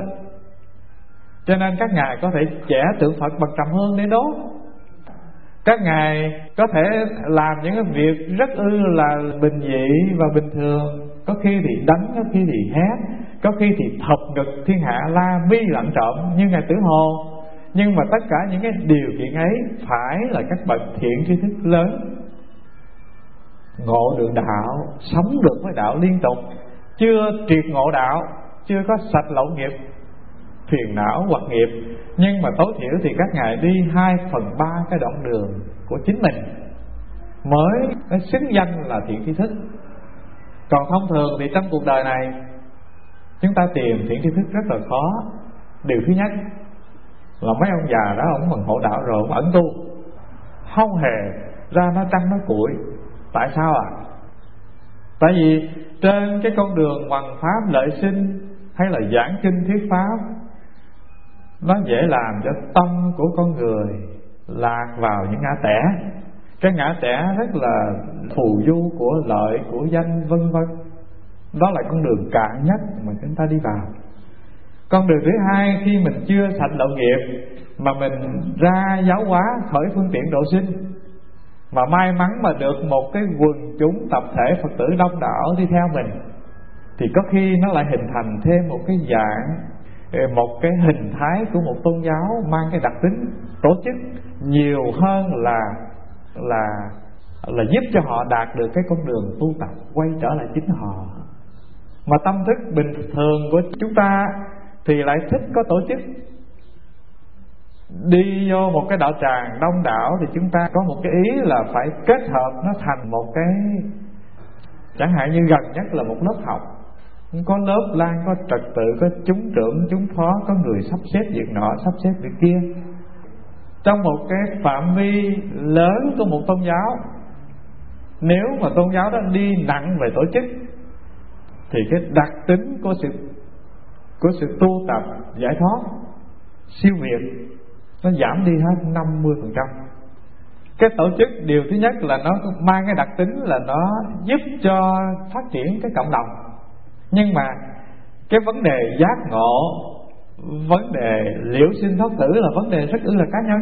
Cho nên các ngài có thể vẽ tượng Phật bằng trầm hương để đốt. Các ngài có thể làm những cái việc rất ư là bình dị và bình thường. Có khi thì đánh, có khi thì hét, có khi thì thọc ngực thiên hạ la mi lặng trọng như Ngài Tử Hồ. Nhưng mà tất cả những cái điều kiện ấy phải là các bậc thiện tri thức lớn, ngộ được đạo, sống được với đạo liên tục, chưa triệt ngộ đạo, chưa có sạch lậu nghiệp, phiền não hoặc nghiệp, nhưng mà tối thiểu thì các ngài đi hai phần ba cái đoạn đường của chính mình mới nó xứng danh là thiện tri thức. Còn thông thường thì trong cuộc đời này chúng ta tìm thiện tri thức rất là khó. Điều thứ nhất là mấy ông già đó ông bằng hộ đạo rồi ông ẩn tu, không hề ra nói trăng nói cuội. Tại sao ạ? À? Tại vì trên cái con đường hoằng pháp lợi sinh hay là giảng kinh thuyết pháp, nó dễ làm cho tâm của con người lạc vào những ngã tẻ. Cái ngã tẻ rất là phù du của lợi, của danh, vân vân. Đó là con đường cạn nhất mà chúng ta đi vào. Con đường thứ hai, khi mình chưa sạch lậu nghiệp mà mình ra giáo hóa khởi phương tiện độ sinh, mà may mắn mà được một cái quần chúng tập thể Phật tử đông đảo đi theo mình, thì có khi nó lại hình thành thêm một cái dạng, một cái hình thái của một tôn giáo mang cái đặc tính tổ chức nhiều hơn là là là giúp cho họ đạt được cái con đường tu tập quay trở lại chính họ. Mà tâm thức bình thường của chúng ta thì lại thích có tổ chức. Đi vô một cái đạo tràng đông đảo thì chúng ta có một cái ý là phải kết hợp nó thành một cái, chẳng hạn như gần nhất là một lớp học, có lớp lan, có trật tự, có chúng trưởng, chúng phó, có người sắp xếp việc nọ, sắp xếp việc kia. Trong một cái phạm vi lớn của một tôn giáo, nếu mà tôn giáo đó đi nặng về tổ chức thì cái đặc tính của sự của sự tu tập giải thoát siêu việt nó giảm đi hết năm mươi phần trăm. Cái tổ chức điều thứ nhất là nó mang cái đặc tính là nó giúp cho phát triển cái cộng đồng. Nhưng mà cái vấn đề giác ngộ, vấn đề liễu sinh thoát tử là vấn đề rất ư là cá nhân.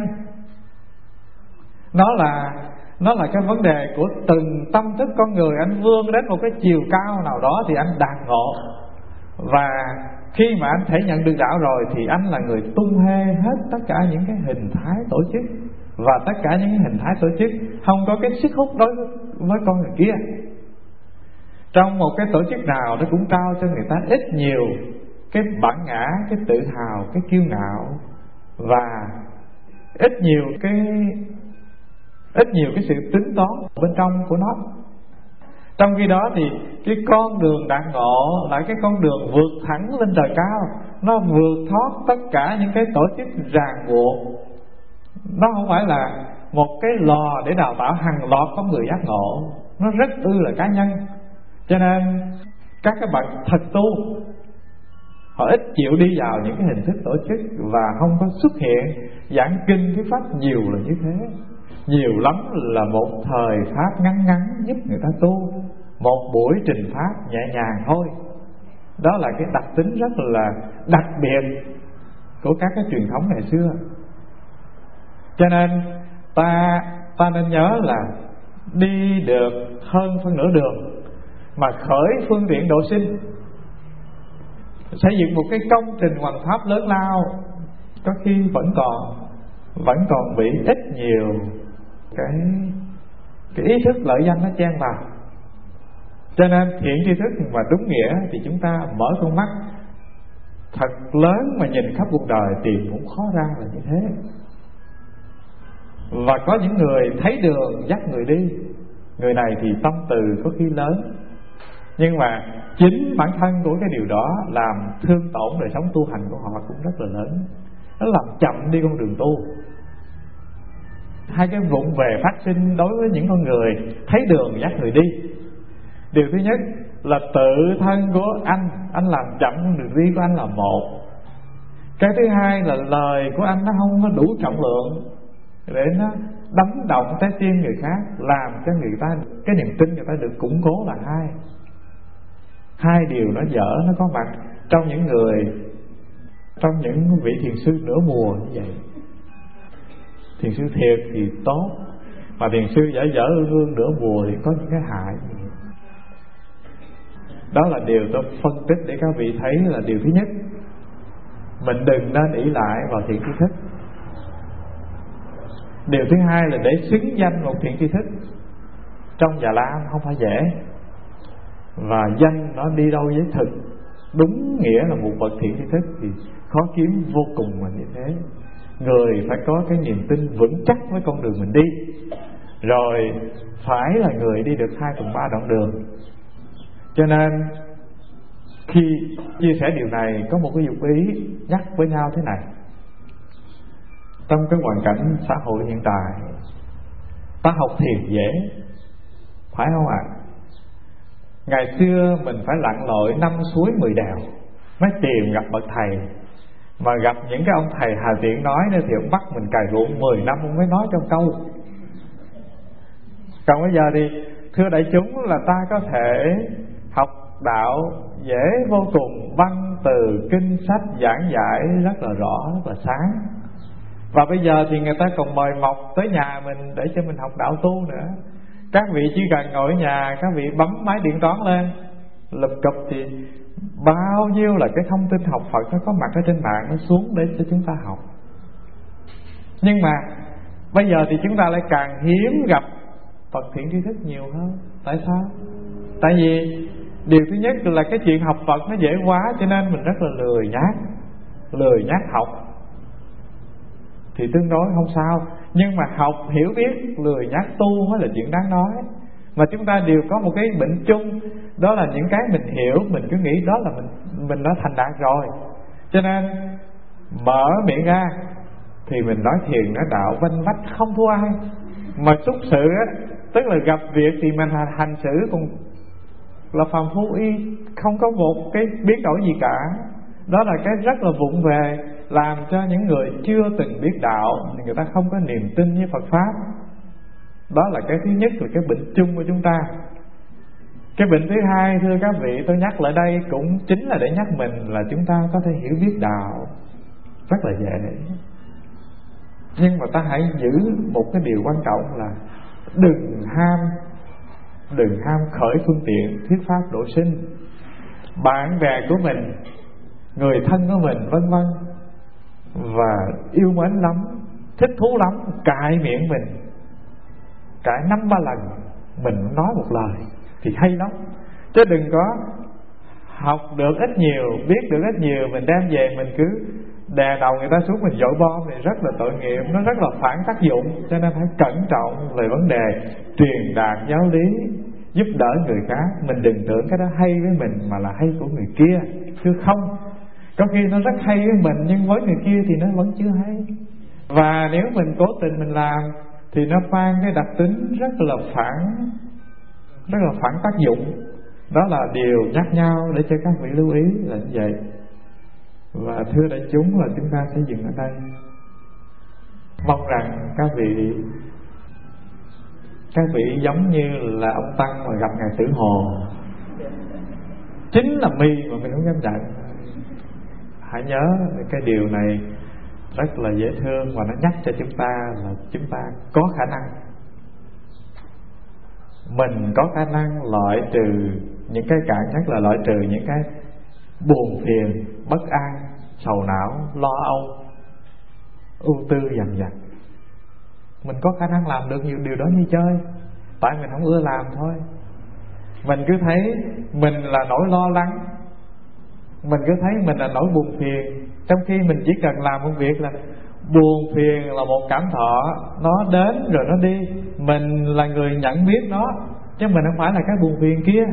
Nó là Nó là cái vấn đề của từng tâm thức con người. Anh vươn đến một cái chiều cao nào đó thì anh đạt ngộ. Và khi mà anh thể nhận được đạo rồi thì anh là người tung hê hết tất cả những cái hình thái tổ chức. Và tất cả những hình thái tổ chức không có cái sức hút đối với con người kia. Trong một cái tổ chức nào nó cũng trao cho người ta ít nhiều cái bản ngã, cái tự hào, cái kiêu ngạo, và ít nhiều cái ít nhiều cái sự tính toán bên trong của nó. Trong khi đó thì cái con đường đạt ngộ là cái con đường vượt thẳng lên trời cao. Nó vượt thoát tất cả những cái tổ chức ràng buộc. Nó không phải là một cái lò để đào tạo hàng loạt con người giác ngộ. Nó rất ư là cá nhân. Cho nên các cái bậc thật tu họ ít chịu đi vào những cái hình thức tổ chức, và không có xuất hiện giảng kinh thuyết pháp nhiều là như thế. Nhiều lắm là một thời pháp ngắn ngắn giúp người ta tu, một buổi trình pháp nhẹ nhàng thôi. Đó là cái đặc tính rất là đặc biệt của các cái truyền thống ngày xưa. Cho nên ta ta nên nhớ là đi được hơn phân nửa đường mà khởi phương tiện độ sinh, xây dựng một cái công trình hoằng pháp lớn lao, có khi vẫn còn vẫn còn bị ít nhiều cái cái ý thức lợi danh nó chen vào. Cho nên thiện tri thức mà đúng nghĩa thì chúng ta mở con mắt thật lớn mà nhìn khắp cuộc đời tìm cũng khó ra là như thế. Và có những người thấy đường dắt người đi, người này thì tâm từ có khi lớn, nhưng mà chính bản thân của cái điều đó làm thương tổn đời sống tu hành của họ cũng rất là lớn. Nó làm chậm đi con đường tu. Hai cái vụng về phát sinh đối với những con người thấy đường dắt người đi. Điều thứ nhất là tự thân của anh, anh làm chậm con đường đi của anh là một. Cái thứ hai là lời của anh nó không có đủ trọng lượng để nó đánh động trái tim người khác, làm cho người ta cái niềm tin người ta được củng cố là hai. Hai điều nó dở nó có mặt trong những người, trong những vị thiền sư nửa mùa như vậy. Thiền sư thiệt thì tốt, mà thiền sư dở dở ương ương nửa mùa thì có những cái hại. Đó là điều tôi phân tích để các vị thấy là điều thứ nhất, mình đừng nên ỷ lại vào thiện tri thức. Điều thứ hai là để xứng danh một thiện tri thức trong Già Lam không phải dễ. Và danh nó đi đâu với thực, đúng nghĩa là một bậc thiện tri thức thì khó kiếm vô cùng mà như thế. Người phải có cái niềm tin vững chắc với con đường mình đi, rồi phải là người đi được hai phần ba đoạn đường. Cho nên khi chia sẻ điều này có một cái dụng ý nhắc với nhau thế này. Trong cái hoàn cảnh xã hội hiện tại, ta học thiền dễ, phải không ạ? À? Ngày xưa mình phải lặn lội năm suối mười đèo mới tìm gặp bậc thầy. Mà gặp những cái ông thầy Hà Tiện nói nữa thì ông bắt mình cày ruộng mười năm ông mới nói trong câu. Còn bây giờ thì thưa đại chúng là ta có thể học đạo dễ vô cùng, văn từ kinh sách giảng giải rất là rõ, rất là sáng. Và bây giờ thì người ta còn mời mọc tới nhà mình để cho mình học đạo tu nữa. Các vị chỉ cần ngồi ở nhà, các vị bấm máy điện toán lên lục cục thì bao nhiêu là cái thông tin học Phật nó có mặt ở trên mạng, nó xuống để cho chúng ta học. Nhưng mà bây giờ thì chúng ta lại càng hiếm gặp Phật thiện tri thức nhiều hơn. Tại sao? Tại vì điều thứ nhất là cái chuyện học Phật nó dễ quá, cho nên mình rất là lười nhác Lười nhác học thì tương đối không sao. Nhưng mà học hiểu biết, lười nhác tu mới là chuyện đáng nói. Mà chúng ta đều có một cái bệnh chung, đó là những cái mình hiểu, mình cứ nghĩ đó là mình mình đã thành đạt rồi. Cho nên mở miệng ra thì mình nói thiền nói đạo vanh vách không thua ai. Mà xúc sự á, tức là gặp việc thì mình hành xử còn là phàm phu y, không có một cái biến đổi gì cả. Đó là cái rất là vụng về, làm cho những người chưa từng biết đạo, người ta không có niềm tin với Phật Pháp. Đó là cái thứ nhất, là cái bệnh chung của chúng ta. Cái bệnh thứ hai thưa các vị, tôi nhắc lại đây cũng chính là để nhắc mình là chúng ta có thể hiểu biết đạo rất là dễ. Nhưng mà ta hãy giữ một cái điều quan trọng là đừng ham Đừng ham khởi phương tiện thuyết pháp độ sinh. Bạn bè của mình, người thân của mình vân vân, và yêu mến lắm, thích thú lắm, cãi miệng mình cãi năm ba lần mình nói một lời thì hay lắm. Chứ đừng có học được ít nhiều, biết được ít nhiều, mình đem về mình cứ đè đầu người ta xuống mình dội bom thì rất là tội nghiệp, nó rất là phản tác dụng. Cho nên phải cẩn trọng về vấn đề truyền đạt giáo lý, giúp đỡ người khác. Mình đừng tưởng cái đó hay với mình mà là hay của người kia, chứ không. Có khi nó rất hay với mình nhưng với người kia thì nó vẫn chưa hay. Và nếu mình cố tình mình làm thì nó mang cái đặc tính rất là phản Rất là phản tác dụng. Đó là điều nhắc nhau để cho các vị lưu ý là như vậy. Và thưa đại chúng là chúng ta sẽ dừng ở đây. Mong rằng các vị Các vị giống như là ông Tăng mà gặp Ngài Tử Hồ, chính là mi mà mình không dám nhận. Hãy nhớ cái điều này rất là dễ thương, và nó nhắc cho chúng ta là chúng ta có khả năng, mình có khả năng loại trừ những cái cạn nhất là loại trừ những cái buồn phiền, bất an, sầu não, lo âu, ưu tư dằn vặt. Mình có khả năng làm được nhiều điều đó như chơi, tại mình không ưa làm thôi. Mình cứ thấy mình là nỗi lo lắng, mình cứ thấy mình là nỗi buồn phiền, trong khi mình chỉ cần làm một việc là buồn phiền là một cảm thọ, nó đến rồi nó đi, mình là người nhận biết nó, chứ mình không phải là cái buồn phiền kia.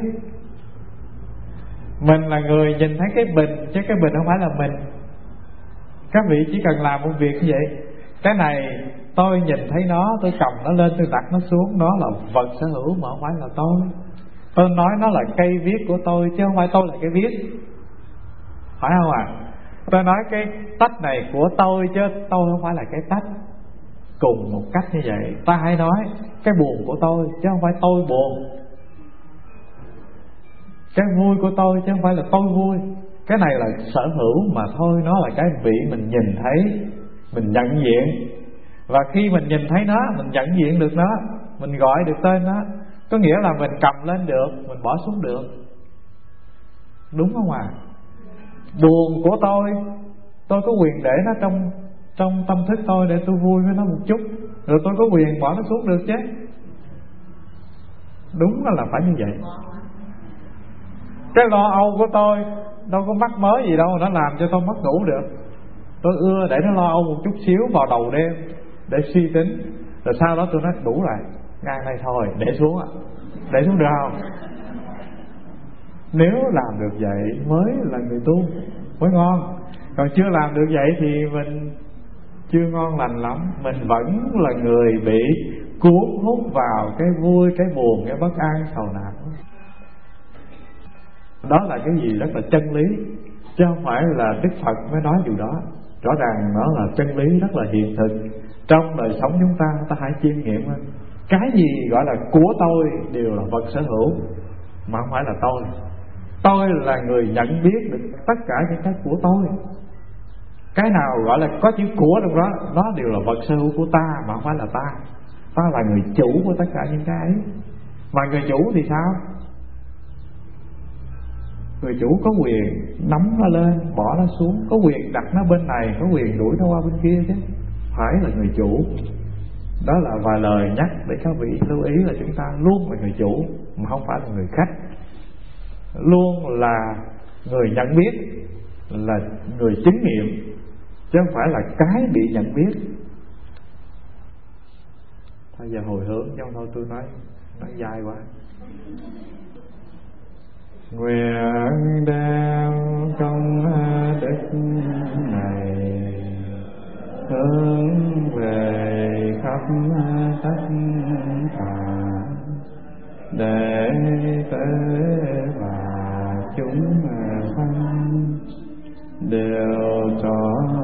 Mình là người nhìn thấy cái bình, chứ cái bình không phải là mình. Các vị chỉ cần làm một việc như vậy. Cái này tôi nhìn thấy nó, tôi cầm nó lên, tôi đặt nó xuống, đó là vật sở hữu mà không phải là tôi. Tôi nói nó là cây viết của tôi, chứ không phải tôi là cây viết, phải không ạ? À? Tôi nói cái tách này của tôi, chứ tôi không phải là cái tách. Cùng một cách như vậy, ta hãy nói cái buồn của tôi, chứ không phải tôi buồn. Cái vui của tôi, chứ không phải là tôi vui. Cái này là sở hữu mà thôi, nó là cái vị mình nhìn thấy, mình nhận diện. Và khi mình nhìn thấy nó, mình nhận diện được nó, mình gọi được tên nó, có nghĩa là mình cầm lên được, mình bỏ xuống được. Đúng không ạ? À? Buồn của tôi, tôi có quyền để nó trong trong tâm thức tôi để tôi vui với nó một chút, rồi tôi có quyền bỏ nó xuống được chứ. Đúng là phải như vậy. Cái lo âu của tôi đâu có mắc mới gì đâu, nó làm cho tôi mất ngủ được. Tôi ưa để nó lo âu một chút xíu vào đầu đêm để suy tính, rồi sau đó tôi nói đủ rồi, ngày này thôi, để xuống ạ. Để xuống được không? Nếu làm được vậy mới là người tu, mới ngon. Còn chưa làm được vậy thì mình chưa ngon lành lắm. Mình vẫn là người bị cuốn hút vào cái vui, cái buồn, cái bất an, sầu não. Đó là cái gì rất là chân lý, chứ không phải là Đức Phật mới nói điều đó. Rõ ràng nó là chân lý rất là hiện thực trong đời sống chúng ta. Ta hãy chiêm nghiệm hơn. Cái gì gọi là của tôi đều là vật sở hữu, mà không phải là tôi. Tôi là người nhận biết được tất cả những cái của tôi. Cái nào gọi là có chữ của trong đó, nó đều là vật sở hữu của ta, mà không phải là ta. Ta là người chủ của tất cả những cái ấy. Mà người chủ thì sao? Người chủ có quyền nắm nó lên, bỏ nó xuống, có quyền đặt nó bên này, có quyền đuổi nó qua bên kia chứ. Phải là người chủ. Đó là vài lời nhắc để các vị lưu ý là chúng ta luôn là người chủ, mà không phải là người khách. Luôn là người nhận biết, là người chứng nghiệm, chứ không phải là cái bị nhận biết. Thôi giờ hồi hướng, trong thôi tôi nói nói dài quá. Nguyện đem công đức này hướng về khắp tất cả đệ tử và chúng sanh đều cho